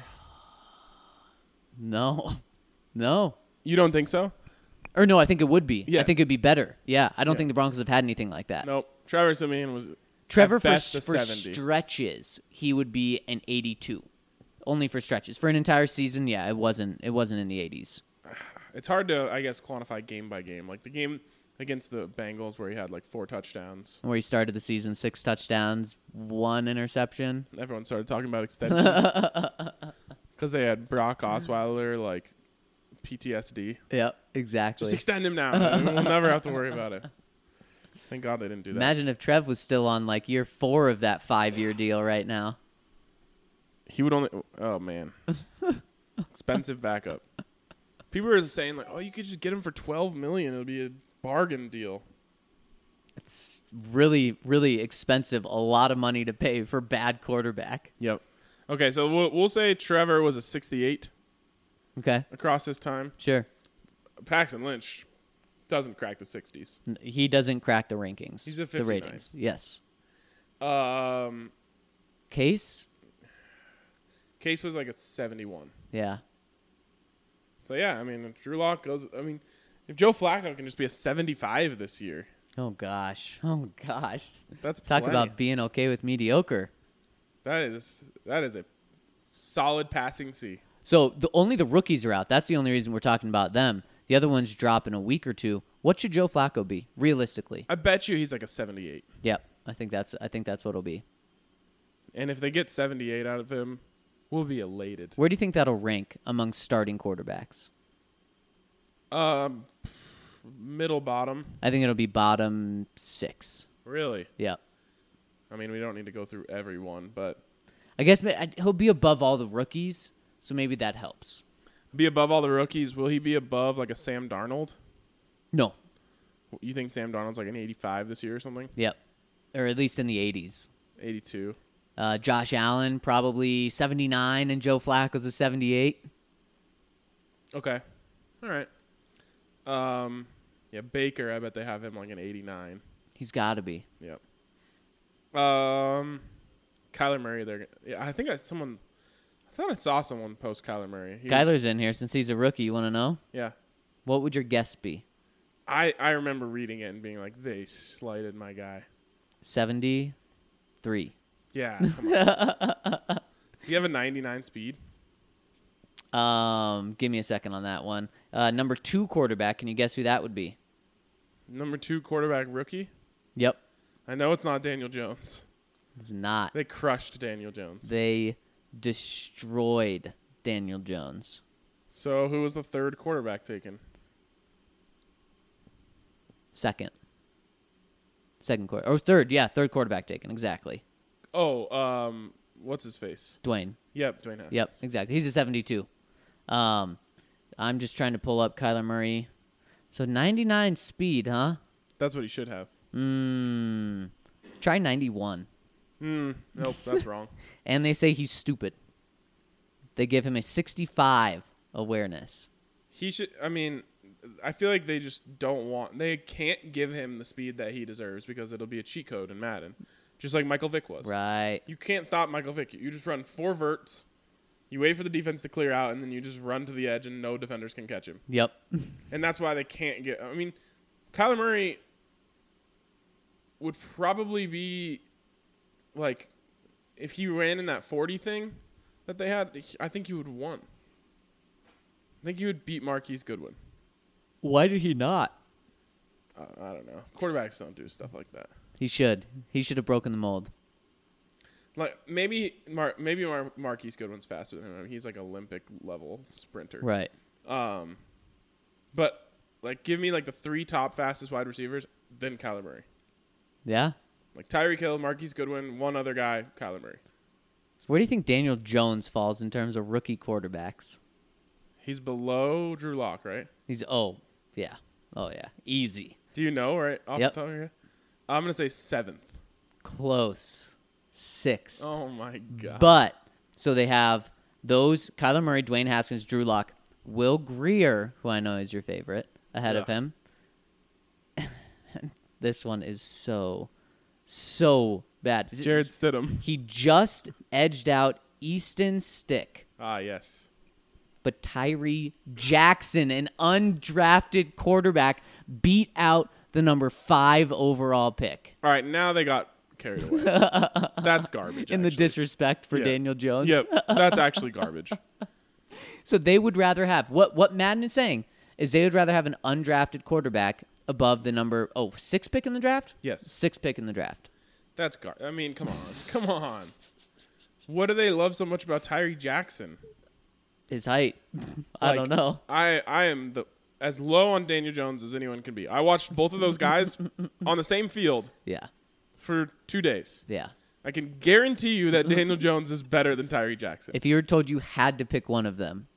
No. You don't think so? Or no, I think it would be. Yeah. I think it would be better. Yeah, I don't Yeah. think the Broncos have had anything like that. Nope. Trevor Siemian was Trevor, at for best a 70. stretches, he would be an 82. Only for stretches. For an entire season, yeah, it wasn't in the 80s. It's hard to, I guess, quantify game by game. Like the game against the Bengals where he had like 4 touchdowns. Where he started the season 6 touchdowns, 1 interception. Everyone started talking about extensions. Because they had Brock Osweiler, like, PTSD. Yep, exactly. Just extend him now. We'll never have to worry about it. Thank God they didn't do that. Imagine if Trev was still on like year 4 of that 5-year deal right now. He would only... Oh, man. Expensive backup. People are saying, like, oh, you could just get him for $12 million. It would be a bargain deal. It's really, really expensive. A lot of money to pay for bad quarterback. Yep. Okay, so we'll say Trevor was a 68 Okay, across his time. sure. Paxton Lynch doesn't crack the 60s. He doesn't crack the rankings. He's a the 59. ratings. Yes. Case was like a 71. Yeah. So, yeah, I mean, if Drew Lock goes... I mean, if Joe Flacco can just be a 75 this year, Oh gosh. that's Talk plenty. about being okay with mediocre. That is a solid passing C. So only the rookies are out. That's the only reason we're talking about them. The other ones drop in a week or two. What should Joe Flacco be realistically? I bet you he's like a 78. Yep, I think that's what it'll be. And if they get 78 out of him, we'll be elated. Where do you think that'll rank among starting quarterbacks? Middle bottom. I think it'll be bottom 6. Really? Yep. I mean, we don't need to go through every one, but I guess he'll be above all the rookies, so maybe that helps. be above all the rookies. Will he be above like a Sam Darnold? No. You think Sam Darnold's like an 85 this year or something? Yep. Or at least in the 80s. 82. Josh Allen probably 79, and Joe Flacco's a 78. Okay. All right. Yeah, Baker, I bet they have him like an 89. He's got to be. Yep. Kyler Murray, I thought I saw someone post Kyler Murray. Kyler's in here since he's a rookie. You want to know? Yeah. What would your guess be? I remember reading it and being like, they slighted my guy. 73. Yeah. Come on. Do you have a 99 speed? Give me a second on that one. Number 2 quarterback. Can you guess who that would be? Number 2 quarterback rookie? Yep. I know it's not Daniel Jones. It's not. They crushed Daniel Jones. They destroyed Daniel Jones. So who was the 3rd quarterback taken? Second quarter. Or third. Yeah, 3rd quarterback taken. Exactly. Oh, what's his face? Dwayne. Yep, Dwayne Haskins. Yep, exactly. He's a 72. I'm just trying to pull up Kyler Murray. So 99 speed, huh? That's what he should have. Try 91. Nope, that's wrong. And they say he's stupid. They give him a 65 awareness. He should. I mean, I feel like they just don't want. They can't give him the speed that he deserves because it'll be a cheat code in Madden, just like Michael Vick was. Right. You can't stop Michael Vick. You just run 4 verts. You wait for the defense to clear out, and then you just run to the edge, and no defenders can catch him. Yep. And that's why they can't get. I mean, Kyler Murray would probably be like, if he ran in that 40 thing that they had, I think he would have won. I think he would beat Marquise Goodwin. Why did he not? I don't know. Quarterbacks don't do stuff like that. He should. He should have broken the mold. Like Marquise Goodwin's faster than him. I mean, he's like Olympic level sprinter. Right. But like, give me like the 3 top fastest wide receivers, then Kyler Murray. Yeah. Like Tyreek Hill, Marquise Goodwin, one other guy, Kyler Murray. Where do you think Daniel Jones falls in terms of rookie quarterbacks? He's below Drew Lock, right? Oh yeah, easy. Do you know right off Yep. the top of your head? I'm gonna say 7th. Close. 6th. Oh my god. But so they have those: Kyler Murray, Dwayne Haskins, Drew Lock, Will Grier, who I know is your favorite, ahead of him. This one is so bad. Jared Stidham. He just edged out Easton Stick. Ah, yes. But Tyree Jackson, an undrafted quarterback, beat out the number 5 overall pick. All right, now they got carried away. That's garbage. In the actually. disrespect for Daniel Jones. Yep, that's actually garbage. So they would rather have, what Madden is saying is they would rather have an undrafted quarterback above the number, 6 pick in the draft? Yes. 6 pick in the draft. That's I mean, come on. What do they love so much about Tyree Jackson? His height. I don't know. I am as low on Daniel Jones as anyone can be. I watched both of those guys on the same field Yeah. for 2 days. Yeah. I can guarantee you that Daniel Jones is better than Tyree Jackson. If you were told you had to pick one of them,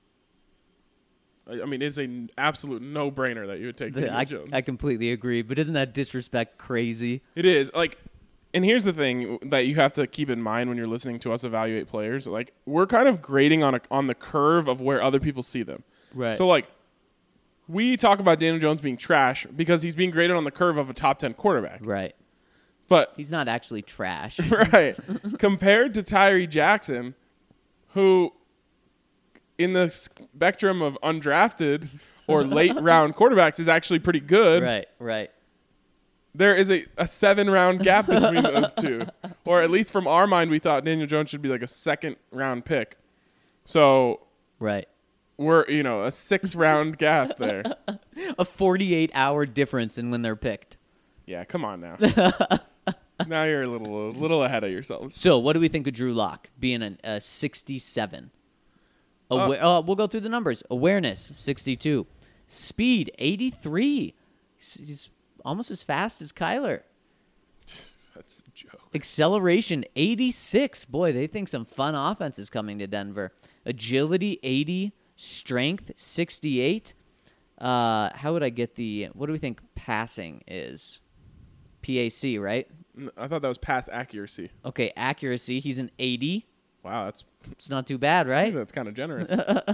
I mean, it's an absolute no-brainer that you would take Daniel Jones. I completely agree. But isn't that disrespect crazy? It is. Like, and here's the thing that you have to keep in mind when you're listening to us evaluate players. Like, we're kind of grading on the curve of where other people see them. Right. So, like, we talk about Daniel Jones being trash because he's being graded on the curve of a top 10 quarterback. Right. But He's not actually trash. right. Compared to Tyree Jackson, who in the spectrum of undrafted or late round quarterbacks is actually pretty good. Right. There is a 7-round gap between those two. Or at least from our mind, we thought Daniel Jones should be like a 2nd round pick. So Right. we're, a 6-round gap there. A 48-hour difference in when they're picked. Yeah, come on now. Now you're a little ahead of yourself. So what do we think of Drew Lock being a 67? We'll go through the numbers. Awareness, 62. Speed, 83. He's almost as fast as Kyler. That's a joke. Acceleration, 86. Boy, they think some fun offense is coming to Denver. Agility, 80. Strength, 68. How would I get what do we think passing is? PAC, right? I thought that was pass accuracy. Okay, accuracy. He's an 80. Wow, It's not too bad, right? that's kind of generous.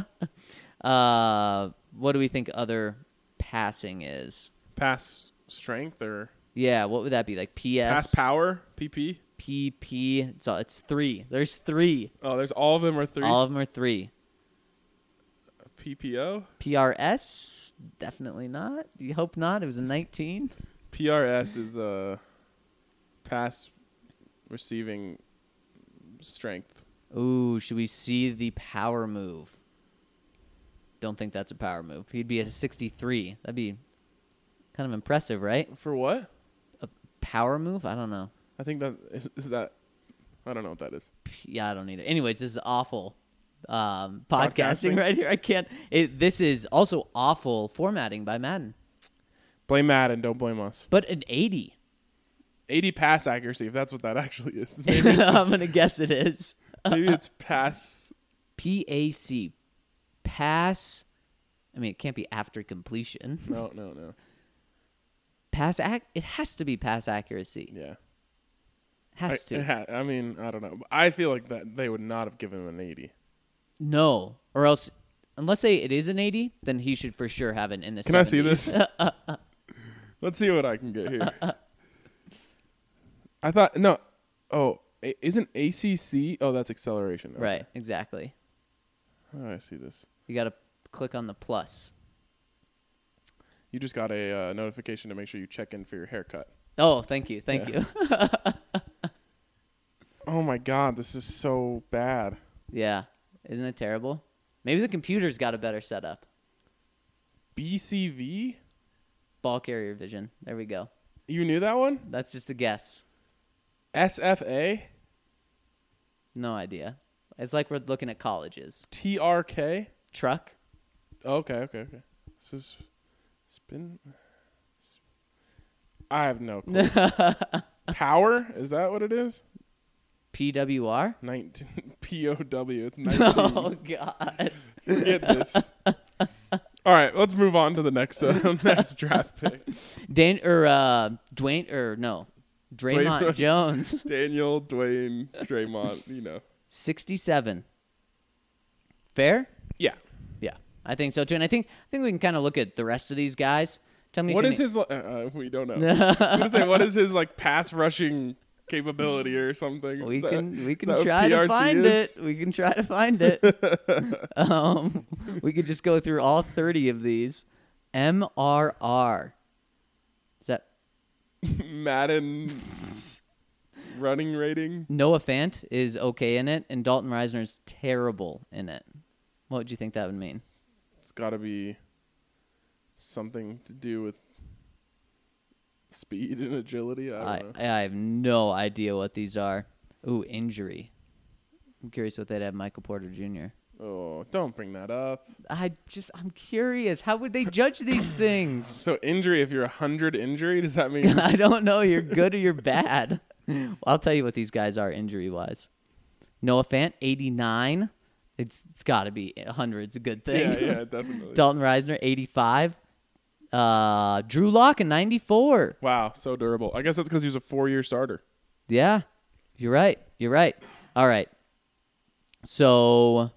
What do we think other passing is? Pass strength or Yeah, what would that be? Like PS? pass power, PP? PP. It's 3. There's 3. Oh, there's all of them are 3. All of them are 3. PPO? PRS? Definitely not. You hope not. It was a 19. PRS is pass receiving strength. Ooh, should we see the power move? Don't think that's a power move. He'd be at a 63. That'd be kind of impressive, right? For what? A power move? I don't know. I think that is that. I don't know what that is. Yeah, I don't either. Anyways, this is awful podcasting right here. I can't. This is also awful formatting by Madden. Blame Madden, don't blame us. But an 80. 80 pass accuracy, if that's what that actually is. I'm going to guess it is. Maybe it's pass. PAC. Pass. I mean, it can't be after completion. No. It has to be pass accuracy. Yeah. Has to. I mean, I don't know. I feel like that they would not have given him an 80. No, or else, unless say it is an 80, then he should for sure have it in the 70s. Can I see this? Let's see what I can get here. I thought no. Oh, isn't ACC? Oh, that's acceleration. Okay. Right, exactly. Oh, I see this. You got to click on the plus. You just got a notification to make sure you check in for your haircut. Oh, thank you. Thank you. Oh, my God. This is so bad. Yeah. Isn't it terrible? Maybe the computer's got a better setup. BCV? Ball carrier vision. There we go. You knew that one? That's just a guess. SFA? No idea. It's like we're looking at colleges. TRK? Truck? Okay. This is spin. I have no clue. Power? Is that what it is? PWR? 19 POW. It's 19. Oh, God. Forget this. All right, let's move on to the next next draft pick. Draymond Jones. Daniel, Dwayne, Draymond, 67. Fair? Yeah. Yeah, I think so too. And I think we can kind of look at the rest of these guys. Tell me what is his we don't know. I'm gonna say, what is his pass rushing capability or something? We can try to find it. We can try to find it. We could just go through all 30 of these. MRR. Is that Madden running rating? Noah Fant is okay in it, and Dalton Reisner is terrible in it. What would you think that would mean? It's got to be something to do with speed and agility. I don't know. I have no idea what these are. Ooh, injury. I'm curious what they'd have Michael Porter Jr. Oh, don't bring that up. I'm curious. How would they judge these things? So injury, if you're 100 injury, does that mean? I don't know. You're good or you're bad. Well, I'll tell you what these guys are injury-wise. Noah Fant, 89. It's got to be 100. It's a good thing. Yeah, definitely. Dalton Reisner, 85. Drew Lock, 94. Wow, so durable. I guess that's because he was a 4-year starter. Yeah, you're right. All right. So,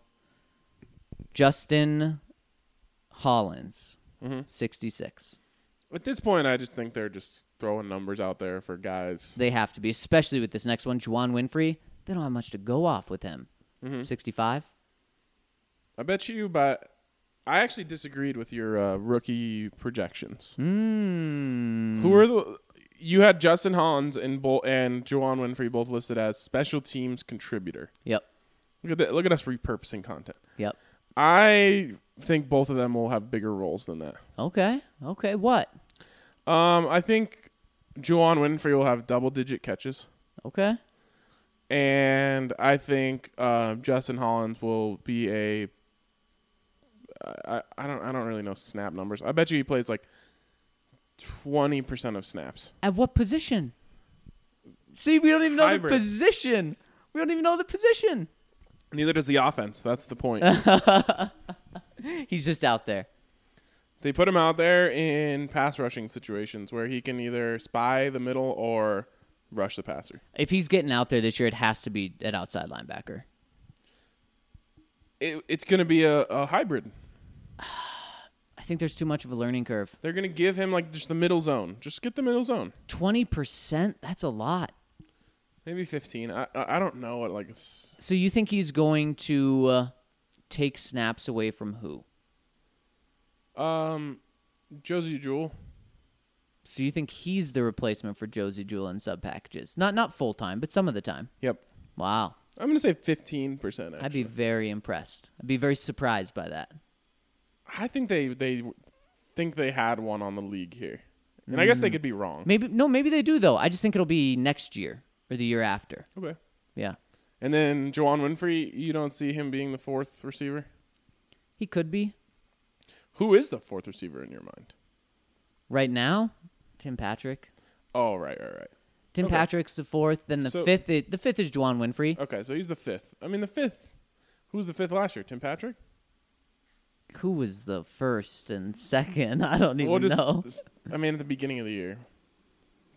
Justin Hollins, 66. At this point, I just think they're just throwing numbers out there for guys. They have to be, especially with this next one, Juwan Winfrey. They don't have much to go off with him. 65. I bet you, but I actually disagreed with your rookie projections. Who are you had Justin Hollins and Juwan Winfrey both listed as special teams contributor. Yep. Look at us repurposing content. Yep. I think both of them will have bigger roles than that. Okay. What? I think Juwan Winfrey will have double-digit catches. Okay. And I think Justin Hollins will be I don't really know snap numbers. I bet you he plays like 20% of snaps. At what position? See, we don't even know Hybrid. the position. We don't even know the position. Neither does the offense. That's the point. He's just out there. They put him out there in pass rushing situations where he can either spy the middle or rush the passer. If he's getting out there this year, it has to be an outside linebacker. It's going to be a hybrid. I think there's too much of a learning curve. They're going to give him like just the middle zone. Just get the middle zone. 20%? That's a lot. Maybe 15. I don't know what like. So you think he's going to take snaps away from who? Josie Jewell. So you think he's the replacement for Josie Jewell in sub packages? Not full time, but some of the time. Yep. Wow. I'm going to say 15%. Actually. I'd be very impressed. I'd be very surprised by that. I think they think they had one on the league here, and I guess they could be wrong. Maybe they do though. I just think it'll be next year or the year after. Okay. Yeah. And then Juwan Winfrey, you don't see him being the fourth receiver? He could be. Who is the fourth receiver in your mind? Right now, Tim Patrick. Oh, right. Tim Patrick's the fourth. Then the fifth. The fifth is Juwan Winfrey. Okay, so he's the fifth. I mean, the fifth. Who was the fifth last year? Tim Patrick? Who was the first and second? I don't even know. I mean, at the beginning of the year.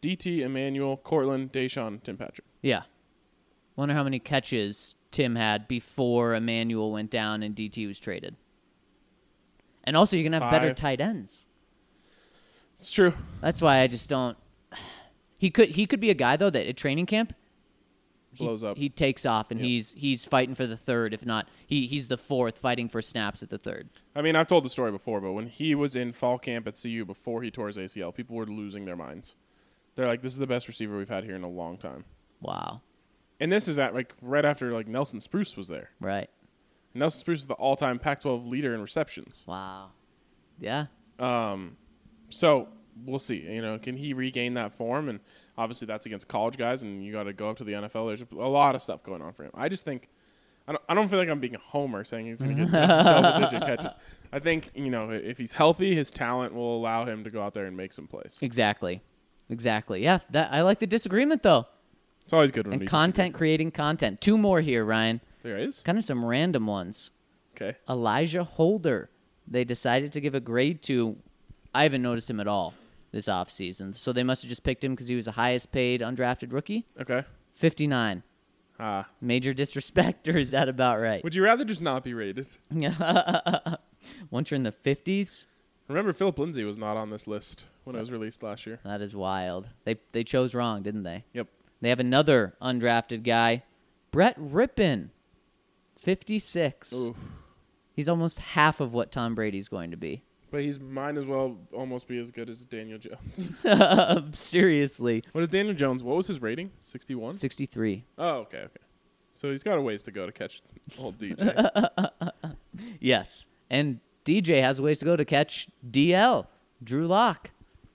DT, Emmanuel, Cortland, Deshaun, Tim Patrick. Yeah. Wonder how many catches Tim had before Emmanuel went down and DT was traded. And also, you're going to have better 5. tight ends. It's true. That's why I just don't. He could be a guy, though, that at training camp, Blows up. he takes off, and Yep. he's fighting for the third. If not, he's the fourth, fighting for snaps at the third. I mean, I've told the story before, but when he was in fall camp at CU before he tore his ACL, people were losing their minds. They're like, this is the best receiver we've had here in a long time. Wow. And this is at right after Nelson Spruce was there. Right. Nelson Spruce is the all-time Pac-12 leader in receptions. Wow. Yeah. So we'll see. Can he regain that form? And obviously that's against college guys, and you got to go up to the NFL. There's a lot of stuff going on for him. I just think I don't feel like I'm being a homer saying he's going to get double-digit catches. I think if he's healthy, his talent will allow him to go out there and make some plays. Exactly. Yeah. I like the disagreement though. It's always good when we And content creating content. 2 more here, Ryan. There is. Kind of some random ones. Okay. Elijah Holder. They decided to give a grade to. I haven't noticed him at all this offseason. So they must have just picked him because he was the highest paid undrafted rookie. Okay. 59. Major disrespect, or is that about right? Would you rather just not be rated? Once you're in the 50s? Remember, Philip Lindsay was not on this list when it was released last year. That is wild. They chose wrong, didn't they? Yep. They have another undrafted guy, Brett Rippon, 56. Oof. He's almost half of what Tom Brady's going to be. But he might as well almost be as good as Daniel Jones. Seriously. What is Daniel Jones? What was his rating? 61? 63. Oh, okay. So he's got a ways to go to catch old DJ. Yes. And DJ has a ways to go to catch DL, Drew Lock.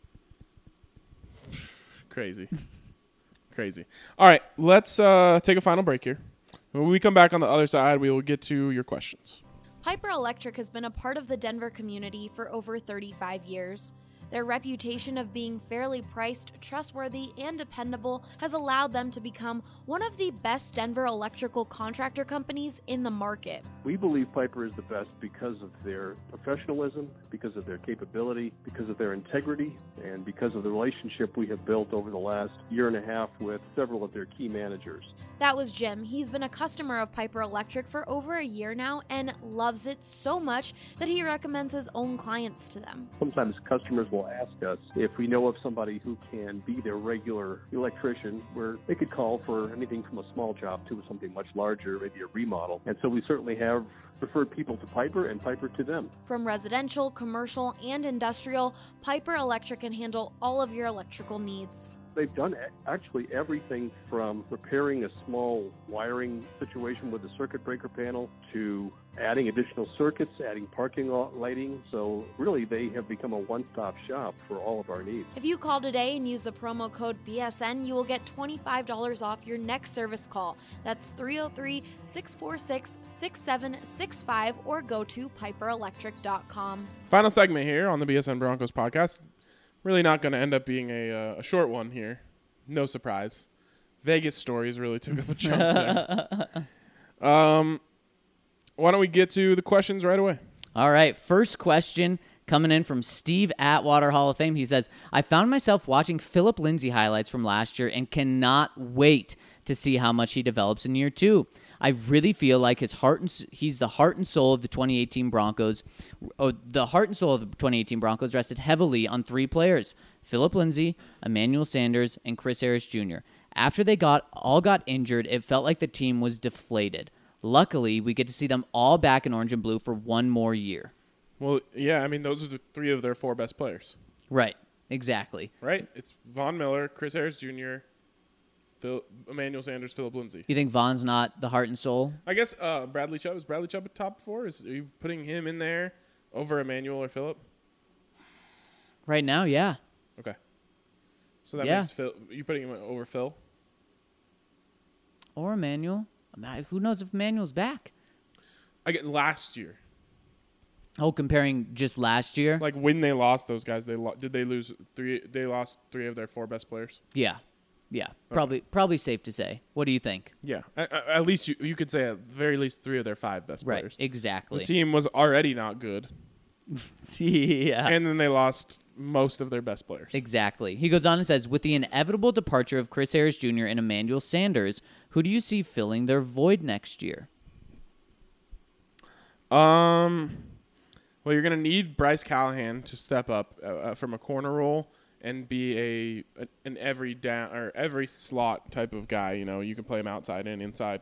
Crazy. All right, let's take a final break here. When we come back on the other side, we will get to your questions. Piper Electric has been a part of the Denver community for over 35 years. Their reputation of being fairly priced, trustworthy, and dependable has allowed them to become one of the best Denver electrical contractor companies in the market. We believe Piper is the best because of their professionalism, because of their capability, because of their integrity, and because of the relationship we have built over the last year and a half with several of their key managers. That was Jim. He's been a customer of Piper Electric for over a year now and loves it so much that he recommends his own clients to them. Sometimes customers will ask us if we know of somebody who can be their regular electrician, where they could call for anything from a small job to something much larger, maybe a remodel. And so we certainly have referred people to Piper and Piper to them. From residential, commercial, and industrial, Piper Electric can handle all of your electrical needs. They've done actually everything from repairing a small wiring situation with the circuit breaker panel to adding additional circuits, adding parking lot lighting. So really, they have become a one-stop shop for all of our needs. If you call today and use the promo code BSN, you will get $25 off your next service call. That's 303-646-6765 or go to piperelectric.com. Final segment here on the BSN Broncos podcast. Really not going to end up being a short one here. No surprise. Vegas stories really took up a chunk there. Why don't we get to the questions right away? All right. First question coming in from Steve Atwater, Hall of Fame. He says, I found myself watching Philip Lindsay highlights from last year and cannot wait to see how much he develops in year 2. I really feel like he's the heart and soul of the 2018 Broncos. The heart and soul of the 2018 Broncos rested heavily on 3 players, Philip Lindsay, Emmanuel Sanders, and Chris Harris Jr. After they all got injured, it felt like the team was deflated. Luckily, we get to see them all back in orange and blue for one more year. Well, yeah, I mean, those are the 3 of their 4 best players. Right, exactly. Right? It's Von Miller, Chris Harris Jr., Emmanuel Sanders, Philip Lindsay. You think Von's not the heart and soul? I guess Bradley Chubb. Is Bradley Chubb a top 4? Are you putting him in there over Emmanuel or Philip? Right now, yeah. Okay. So that makes Phil. You putting him over Phil? Or Emmanuel. Who knows if Emmanuel's back? I get last year. Oh, comparing just last year? Like when they lost those guys, did they lose 3? They lost 3 of their 4 best players. Yeah. Probably safe to say. What do you think? Yeah, at least you could say at the very least 3 of their 5 best players. Right, exactly. The team was already not good. Yeah. And then they lost most of their best players. Exactly. He goes on and says, with the inevitable departure of Chris Harris Jr. and Emmanuel Sanders, who do you see filling their void next year? Well, you're going to need Bryce Callahan to step up from a corner role and be an every down or every slot type of guy. You know, you can play him outside and inside.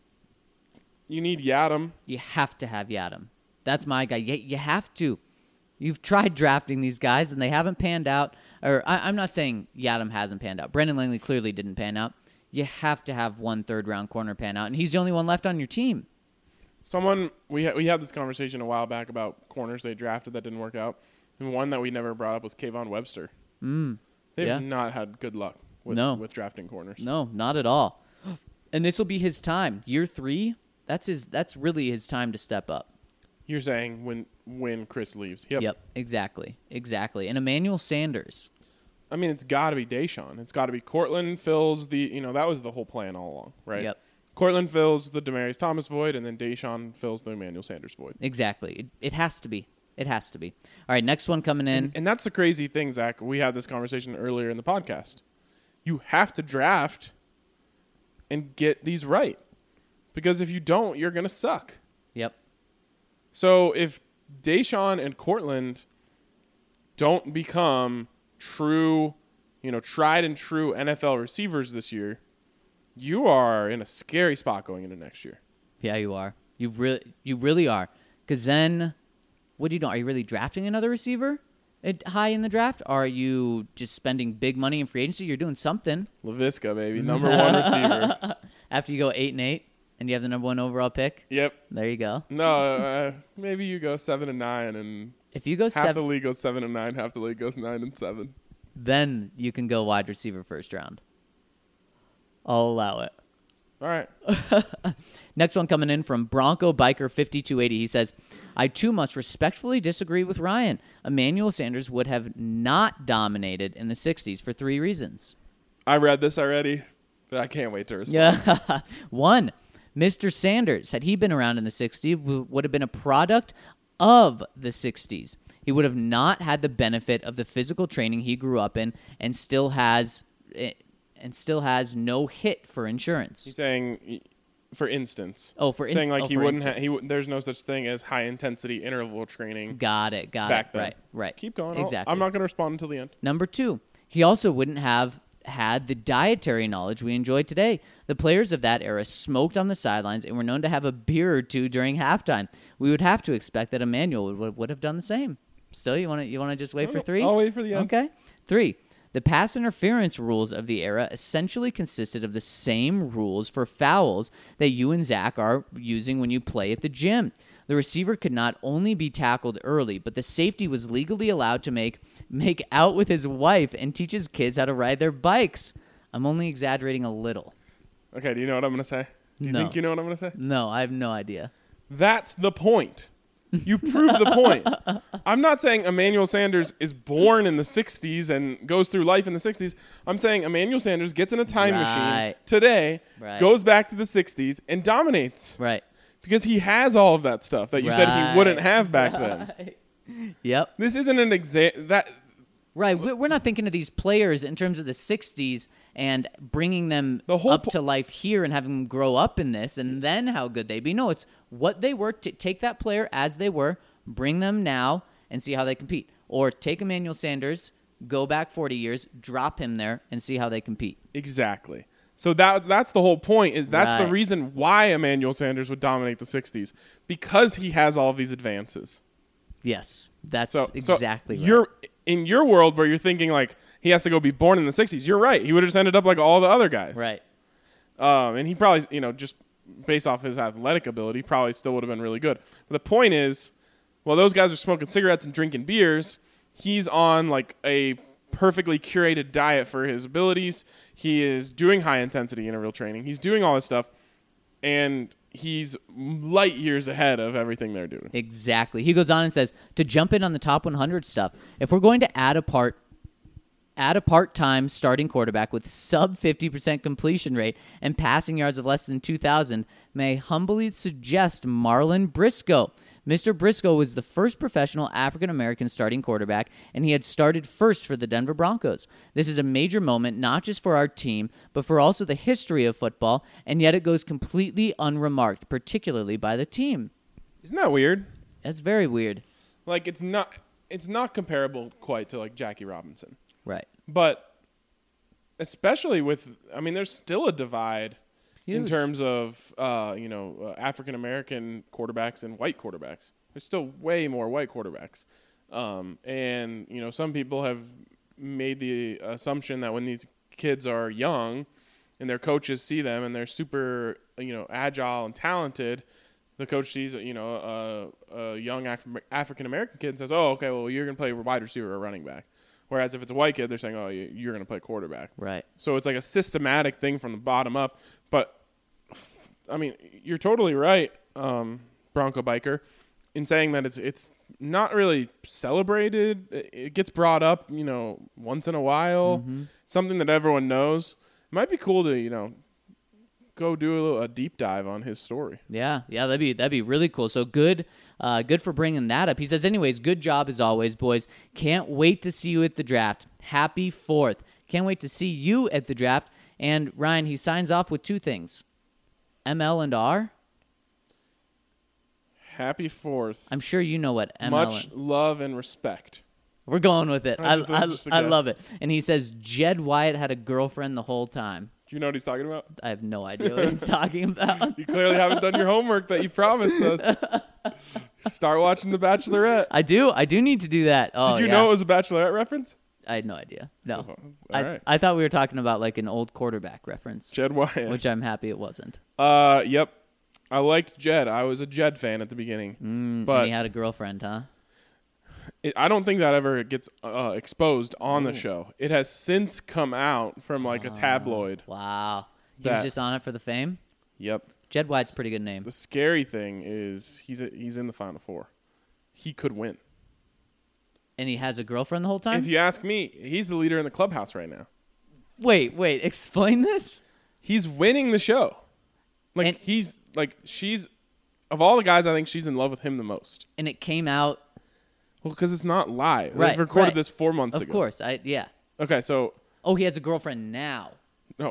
You need Yadam. You have to have Yadam. That's my guy. You have to. You've tried drafting these guys, and they haven't panned out. Or I'm not saying Yadam hasn't panned out. Brendan Langley clearly didn't pan out. You have to have one third-round corner pan out, and he's the only one left on your team. We had this conversation a while back about corners they drafted that didn't work out. And one that we never brought up was Kayvon Webster. They've not had good luck with drafting corners. No, not at all. And this will be his time. Year 3, that's really his time to step up. You're saying when Chris leaves. Yep, exactly. And Emmanuel Sanders. I mean, it's got to be Deshaun. It's got to be Cortland fills that was the whole plan all along, right? Yep. Cortland fills the Demaryius Thomas void, and then Deshaun fills the Emmanuel Sanders void. Exactly. It has to be. It has to be. All right, next one coming in. And that's the crazy thing, Zach. We had this conversation earlier in the podcast. You have to draft and get these right. Because if you don't, you're going to suck. Yep. So if Deshaun and Cortland don't become true, tried and true NFL receivers this year, you are in a scary spot going into next year. Yeah, you are. You really are. Because then, what are you doing? Are you really drafting another receiver high in the draft? Or are you just spending big money in free agency? You're doing something. Laviska, baby, number 1 receiver. After you go 8-8 and you have the number 1 overall pick? Yep. There you go. No, maybe you go 7-9, and if you go half the league goes 7-9, half the league goes 9-7. Then you can go wide receiver first round. I'll allow it. All right. Next one coming in from Bronco Biker 5280. He says, I too must respectfully disagree with Ryan. Emmanuel Sanders would have not dominated in the 60s for 3 reasons. I read this already, but I can't wait to respond. Yeah. 1, Mr. Sanders, had he been around in the 60s, would have been a product of the 60s. He would have not had the benefit of the physical training he grew up in and still has no hit for insurance. He's saying, for instance. Oh, for instance. Saying like he wouldn't have. There's no such thing as high intensity interval training. Got it. Back then. Right. Keep going. Exactly. I'm not going to respond until the end. Number 2, he also wouldn't have had the dietary knowledge we enjoy today. The players of that era smoked on the sidelines and were known to have a beer or two during halftime. We would have to expect that Emmanuel would have done the same. Still, you want to just wait for 3? I'll wait for the end. Okay. 3. The pass interference rules of the era essentially consisted of the same rules for fouls that you and Zach are using when you play at the gym. The receiver could not only be tackled early, but the safety was legally allowed to make out with his wife and teach his kids how to ride their bikes. I'm only exaggerating a little. Okay, do you know what I'm going to say? Do you think you know what I'm going to say? No, I have no idea. That's the point. You proved the point. I'm not saying Emmanuel Sanders is born in the 60s and goes through life in the 60s. I'm saying Emmanuel Sanders gets in a time machine today, goes back to the 60s, and dominates. Right. Because he has all of that stuff that you said he wouldn't have back then. Yep. This isn't an that. Right. We're not thinking of these players in terms of the 60s and bringing them up to life here and having them grow up in this and then how good they'd be. No, it's what they were. Take that player as they were, bring them now, and see how they compete. Or take Emmanuel Sanders, go back 40 years, drop him there, and see how they compete. Exactly. So that's the whole point. Is that's the reason why Emmanuel Sanders would dominate the 60s, because he has all of these advances. Yes, that's exactly right. You're in your world where you're thinking like he has to go be born in the 60s. You're right. He would have just ended up like all the other guys. Right. And he probably, just based off his athletic ability, probably still would have been really good. But the point is, while those guys are smoking cigarettes and drinking beers, he's on like a perfectly curated diet for his abilities. He is doing high intensity interval training. He's doing all this stuff, and he's light years ahead of everything they're doing. Exactly. He goes on and says, to jump in on the top 100 stuff, if we're going to add a part-time starting quarterback with sub 50% completion rate and passing yards of less than 2,000, may I humbly suggest Marlon Briscoe. Mr. Briscoe was the first professional African-American starting quarterback, and he had started first for the Denver Broncos. This is a major moment, not just for our team, but for also the history of football, and yet it goes completely unremarked, particularly by the team. Isn't that weird? That's very weird. Like, it's not comparable quite to, like, Jackie Robinson. Right. But especially with, I mean, there's still a divide in terms of, African-American quarterbacks and white quarterbacks. There's still way more white quarterbacks. And, some people have made the assumption that when these kids are young and their coaches see them and they're super, agile and talented, the coach sees, a young African-American kid and says, oh, okay, well, you're going to play wide receiver or running back. Whereas if it's a white kid, they're saying, oh, you're going to play quarterback. Right. So it's like a systematic thing from the bottom up. But, I mean, you're totally right, Bronco Biker, in saying that it's not really celebrated. It gets brought up, once in a while. Mm-hmm. Something that everyone knows. It might be cool to, go do a deep dive on his story. Yeah, that'd be really cool. So good for bringing that up. He says, anyways, good job as always, boys. Can't wait to see you at the draft. Happy 4th. Can't wait to see you at the draft. And Ryan, he signs off with 2 things. ML and R. Happy 4th. I'm sure you know what ML Much love and respect. We're going with it. I love it. guess. And he says, Jed Wyatt had a girlfriend the whole time. Do you know what he's talking about? I have no idea what he's talking about. You clearly haven't done your homework that you promised us. Start watching The Bachelorette. I do need to do that. Oh, Did you know it was a Bachelorette reference? I had no idea. No. All right. I thought we were talking about like an old quarterback reference. Jed Wyatt. Which I'm happy it wasn't. Yep. I liked Jed. I was a Jed fan at the beginning. But and he had a girlfriend, huh? I don't think that ever gets exposed on the show. It has since come out from like a tabloid. Wow. He was just on it for the fame? Yep. Jed White's a pretty good name. The scary thing is he's in the Final Four. He could win. And he has a girlfriend the whole time? If you ask me, he's the leader in the clubhouse right now. Wait. Explain this? He's winning the show. Like, she's, of all the guys, I think she's in love with him the most. And it came out. Well, because it's not live. Right. They recorded this 4 months ago. Of course. Yeah. Okay, so. Oh, he has a girlfriend now. No,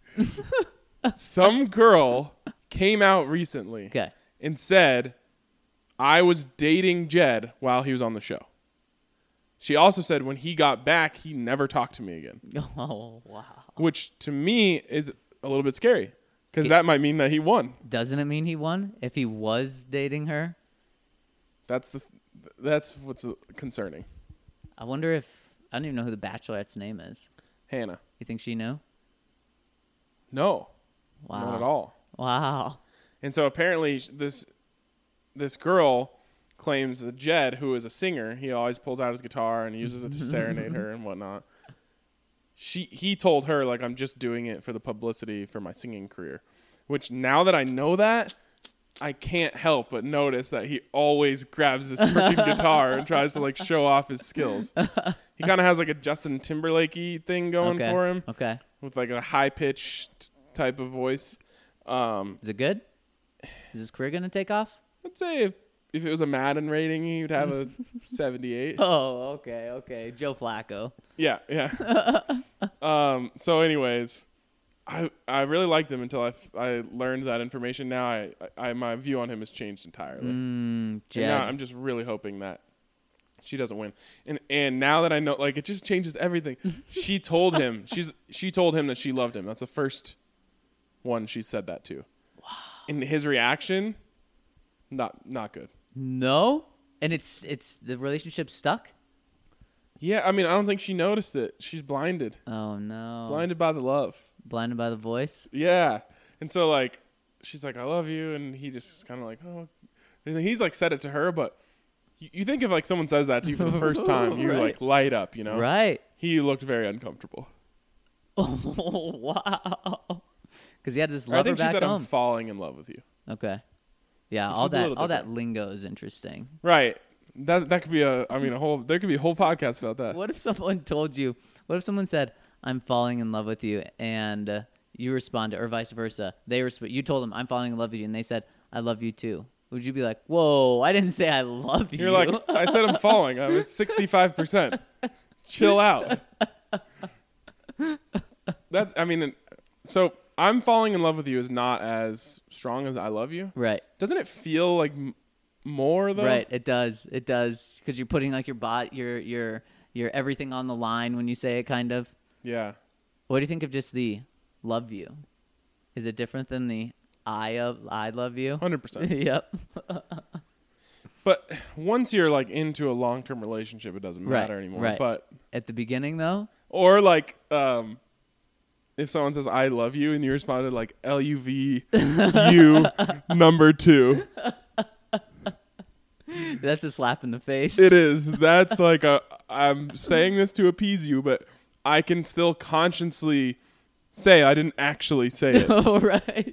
some girl came out recently and said, I was dating Jed while he was on the show. She also said when he got back, he never talked to me again. Oh, wow. Which to me is a little bit scary because that might mean that he won. Doesn't it mean he won if he was dating her? That's what's concerning. I wonder if I don't even know who the Bachelorette's name is. Hannah. You think she knew? No. Wow. Not at all. Wow. And so apparently this girl claims that Jed, who is a singer, he always pulls out his guitar and uses it to serenade her and whatnot. He told her, like, I'm just doing it for the publicity for my singing career. Which now that I know that, I can't help but notice that he always grabs his freaking guitar and tries to, like, show off his skills. He kind of has, like, a Justin Timberlake-y thing going for him. Okay. With, like, a high-pitched type of voice. Is it good? Is his career going to take off? I'd say if it was a Madden rating, he would have a 78. Oh, okay. Joe Flacco. Yeah. So anyways, I really liked him until I learned that information. Now my view on him has changed entirely. Jed. Now I'm just really hoping that she doesn't win. And now that I know, like, it just changes everything. She told him she told him that she loved him. That's the first one she said that to. Wow. And his reaction, not good. No? And it's the relationship stuck? Yeah, I mean, I don't think she noticed it. She's blinded. Oh, no. Blinded by the love. Blinded by the voice? Yeah. And so, like, she's like, I love you. And he just kind of like, oh. And he's, like, said it to her. But you think if, like, someone says that to you for the first time, you, like, light up, you know? Right. He looked very uncomfortable. Oh, wow. Because he had this lover back home. I think she said, I'm falling in love with you. Okay. Yeah, all that lingo is interesting. Right. That could be there could be a whole podcast about that. What if someone said, I'm falling in love with you, and you responded, or vice versa. You told them, I'm falling in love with you, and they said, I love you too. Would you be like, whoa, I didn't say I love you? You're like, I said I'm falling. I'm at 65%. Chill out. So I'm falling in love with you is not as strong as I love you. Right. Doesn't it feel like more though? Right. It does. It does. Because you're putting like your everything on the line when you say it, kind of. Yeah. What do you think of just the love you? Is it different than the I love you? 100%. Yep. But once you're like into a long-term relationship, it doesn't matter anymore. Right. But at the beginning, though, or like if someone says I love you and you responded like LUV you number 2. That's a slap in the face. It is. That's like I'm saying this to appease you, but I can still consciously say I didn't actually say it. Oh, right.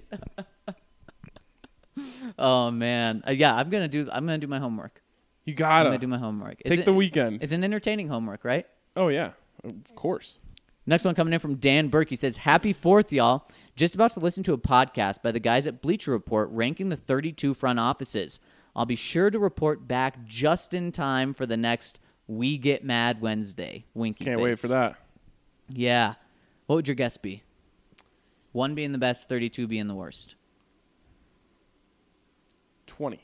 Oh man, yeah. I'm gonna do my homework. You gotta. I'm gonna do my homework. Take the weekend. It's an entertaining homework, right? Oh yeah, of course. Next one coming in from Dan Burke. He says, "Happy 4th, y'all. Just about to listen to a podcast by the guys at Bleacher Report ranking the 32 front offices. I'll be sure to report back just in time for the next We Get Mad Wednesday." Winky Can't face. wait for that. Yeah. What would your guess be? 1 being the best, 32 being the worst. 20.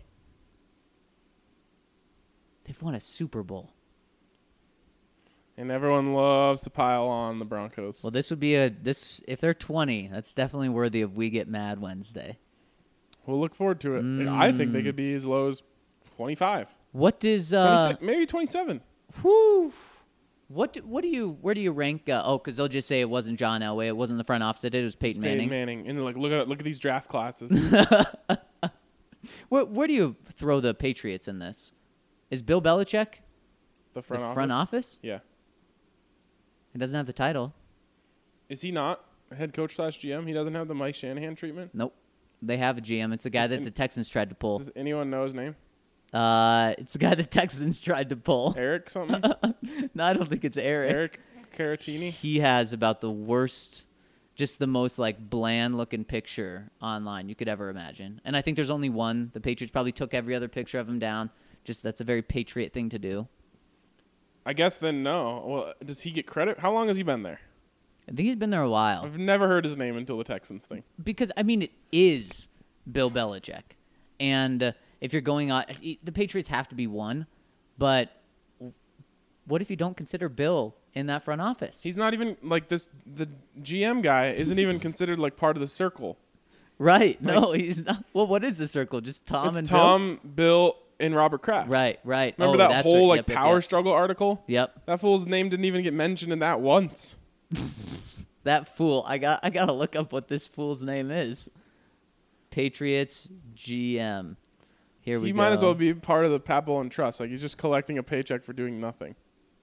They've won a Super Bowl. And everyone loves to pile on the Broncos. Well, this would be if they're 20, that's definitely worthy of We Get Mad Wednesday. We'll look forward to it. I think they could be as low as 25. What does maybe 27. Whew. Where do you rank? Because they'll just say it wasn't John Elway, it wasn't the front office that did it, was Peyton Manning. Peyton Manning, and like look at these draft classes. Where do you throw the Patriots in this? Is Bill Belichick The front office? front office? Yeah. He doesn't have the title. Is he not head coach / GM? He doesn't have the Mike Shanahan treatment? Nope. They have a GM. It's a guy that the Texans tried to pull. Does anyone know his name? It's the guy the Texans tried to pull. Eric something? No, I don't think it's Eric. Eric Caratini? He has about the worst, just the most like bland looking picture online you could ever imagine. And I think there's only one. The Patriots probably took every other picture of him down. Just that's a very Patriot thing to do. I guess then no. Well, does he get credit? How long has he been there? I think he's been there a while. I've never heard his name until the Texans thing. Because, I mean, it is Bill Belichick. And if you're going on, the Patriots have to be one. But what if you don't consider Bill in that front office? He's not even like this. The GM guy isn't even considered like part of the circle. Right. No, he's not. Well, what is the circle? Just Tom It's and Tom, Bill, and Robert Kraft. Right. Remember that whole power struggle article? Yep. That fool's name didn't even get mentioned in that once. That fool. I gotta look up what this fool's name is. Patriots GM. Here we go. He might as well be part of the Pat Bowlen Trust. Like he's just collecting a paycheck for doing nothing.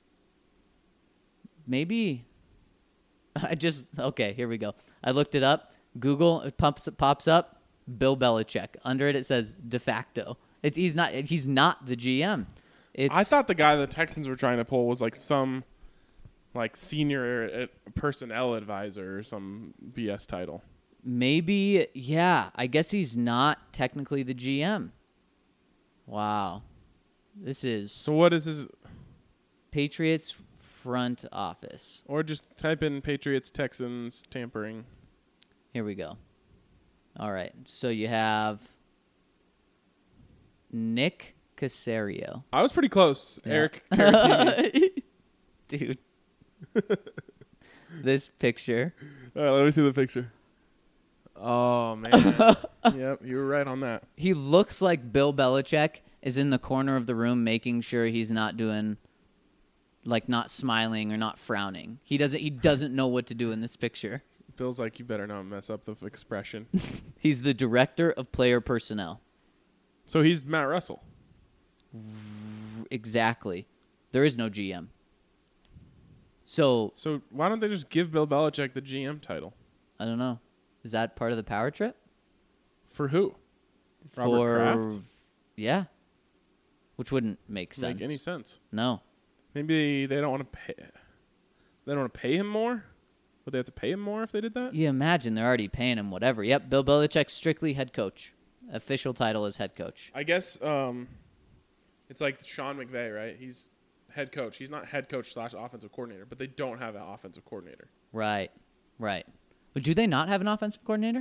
Maybe. Okay, here we go. I looked it up. Google, it pops up. Bill Belichick. Under it says de facto. He's not the GM. I thought the guy the Texans were trying to pull was like some like senior personnel advisor or some BS title. Maybe, yeah. I guess he's not technically the GM. Wow. This is... So what is his... Patriots front office. Or just type in Patriots, Texans, tampering. Here we go. All right. So you have Nick Caserio. I was pretty close. Yeah. Eric Caratini. Dude. This picture. All right, let me see the picture. Oh, man. Yep, you were right on that. He looks like Bill Belichick is in the corner of the room making sure he's not doing, like, not smiling or not frowning. He doesn't know what to do in this picture. Bill's like, you better not mess up the expression. He's the director of player personnel. So he's Matt Russell. Exactly. There is no GM. So why don't they just give Bill Belichick the GM title? I don't know. Is that part of the power trip? For who? Robert Kraft? Yeah. Which wouldn't make sense. Make any sense? No. Maybe they don't want to pay. They don't want to pay him more. Would they have to pay him more if they did that? You imagine they're already paying him whatever. Yep. Bill Belichick, strictly head coach. Official title is head coach. I guess it's like Sean McVay, right? He's head coach. He's not head coach / offensive coordinator, but they don't have an offensive coordinator. Right. But do they not have an offensive coordinator?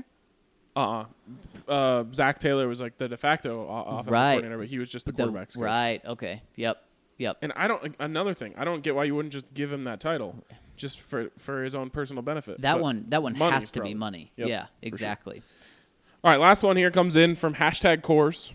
Zach Taylor was like the de facto offensive coordinator, but he was just the quarterback's coach. Right. Okay. Yep. And another thing, I don't get why you wouldn't just give him that title just for his own personal benefit. That one has to probably. be money. Yep, yeah, exactly. Sure. All right, last one here comes in from #Coors.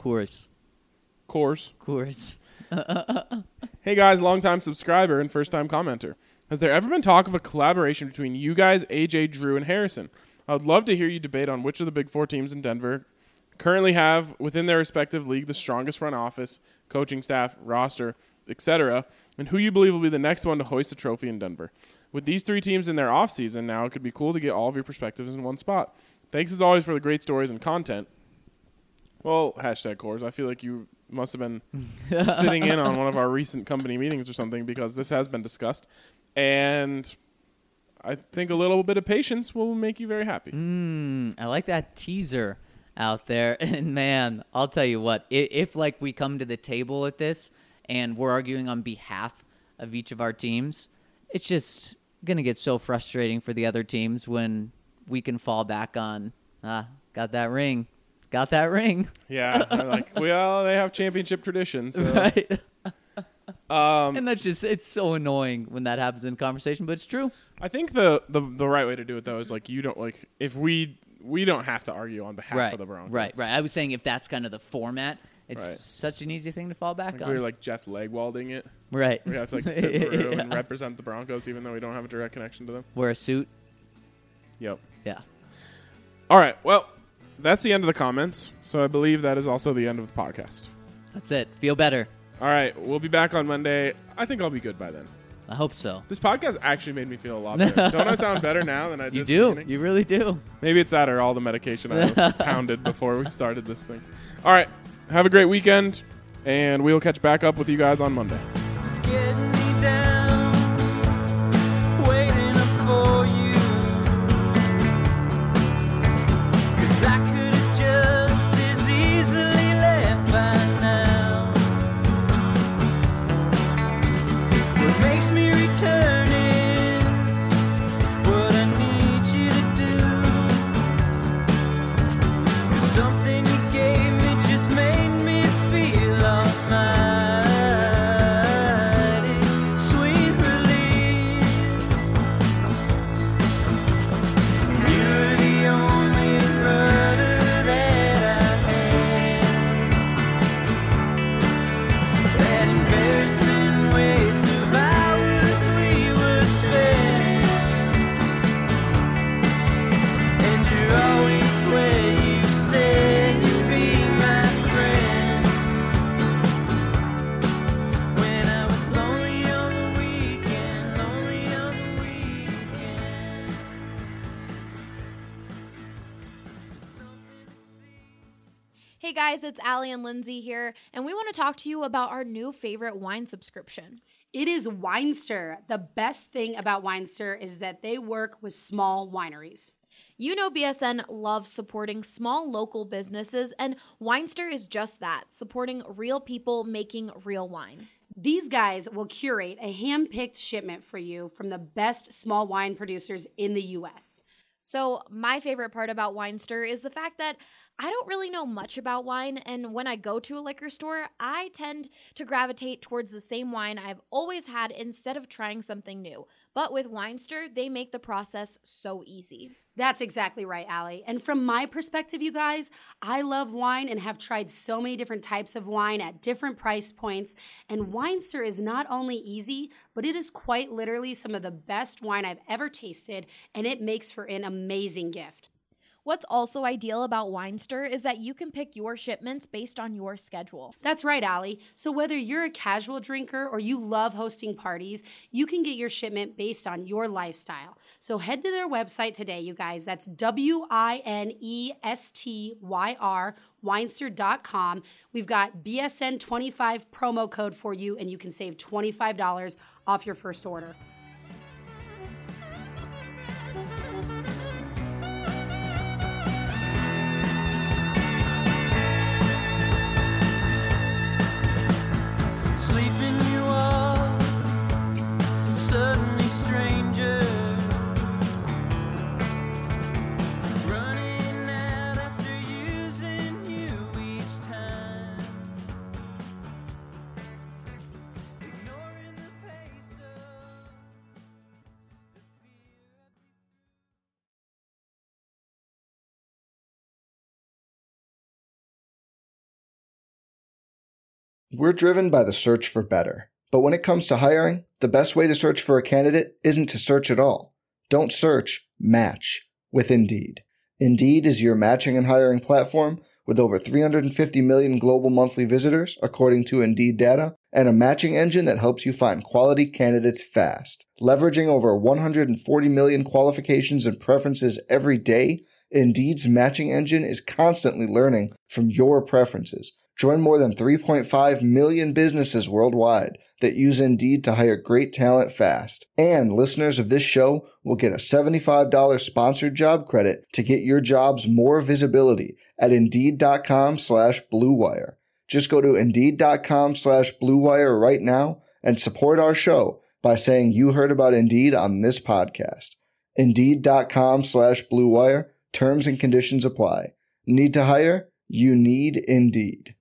Coors. Hey guys, longtime subscriber and first time commenter. Has there ever been talk of a collaboration between you guys, AJ, Drew, and Harrison? I would love to hear you debate on which of the big 4 teams in Denver currently have within their respective league the strongest front office, coaching staff, roster, etc., and who you believe will be the next one to hoist a trophy in Denver. With these 3 teams in their offseason now, it could be cool to get all of your perspectives in one spot. Thanks as always for the great stories and content. Well, #Coors, I feel like you must have been sitting in on one of our recent company meetings or something, because this has been discussed. And I think a little bit of patience will make you very happy. I like that teaser out there. And, man, I'll tell you what, if like we come to the table at this and we're arguing on behalf of each of our teams, it's just going to get so frustrating for the other teams when we can fall back on, got that ring. Yeah, like, well, they have championship traditions. So. Right. And that's just, it's so annoying when that happens in conversation, but it's true. I think the right way to do it, though, is like, you don't, like, if we don't have to argue on behalf of the Broncos. Right. I was saying if that's kind of the format, it's such an easy thing to fall back on. We're like Jeff Legwalding it. Right. We have to like sit in the room and represent the Broncos even though we don't have a direct connection to them. Wear a suit. Yep. Yeah. All right. Well, that's the end of the comments. So I believe that is also the end of the podcast. That's it. Feel better. All right. We'll be back on Monday. I think I'll be good by then. I hope so. This podcast actually made me feel a lot better. Don't I sound better now than I did? You do. You really do. Maybe it's that or all the medication I pounded before we started this thing. All right. Have a great weekend, and we'll catch back up with you guys on Monday. It's getting me down, waiting up for you. 'Cause I could have just as easily left by now. What makes me return is what I need you to do. 'Cause something you gave me just made me feel almighty, sweet relief. You're the only brother that I had. That embarrassing waste of hours we were spent, and you're always where you said you'd be my friend. When I was lonely on the weekend. Hey guys, it's Allie and Lindsay here, and we want to talk to you about our new favorite wine subscription. It is Winester. The best thing about Winester is that they work with small wineries. You know BSN loves supporting small local businesses, and Winester is just that, supporting real people making real wine. These guys will curate a hand-picked shipment for you from the best small wine producers in the U.S. So my favorite part about Winester is the fact that I don't really know much about wine, and when I go to a liquor store, I tend to gravitate towards the same wine I've always had instead of trying something new. But with Winester, they make the process so easy. That's exactly right, Allie. And from my perspective, you guys, I love wine and have tried so many different types of wine at different price points. And Winester is not only easy, but it is quite literally some of the best wine I've ever tasted, and it makes for an amazing gift. What's also ideal about Winester is that you can pick your shipments based on your schedule. That's right, Allie. So whether you're a casual drinker or you love hosting parties, you can get your shipment based on your lifestyle. So head to their website today, you guys. That's WINESTYR, Winester.com. We've got BSN25 promo code for you, and you can save $25 off your first order. We're driven by the search for better. But when it comes to hiring, the best way to search for a candidate isn't to search at all. Don't search, match with Indeed. Indeed is your matching and hiring platform with over 350 million global monthly visitors, according to Indeed data, and a matching engine that helps you find quality candidates fast. Leveraging over 140 million qualifications and preferences every day, Indeed's matching engine is constantly learning from your preferences. Join more than 3.5 million businesses worldwide that use Indeed to hire great talent fast. And listeners of this show will get a $75 sponsored job credit to get your jobs more visibility at Indeed.com/Blue Wire. Just go to Indeed.com/Blue Wire right now and support our show by saying you heard about Indeed on this podcast. Indeed.com/Blue Wire. Terms and conditions apply. Need to hire? You need Indeed.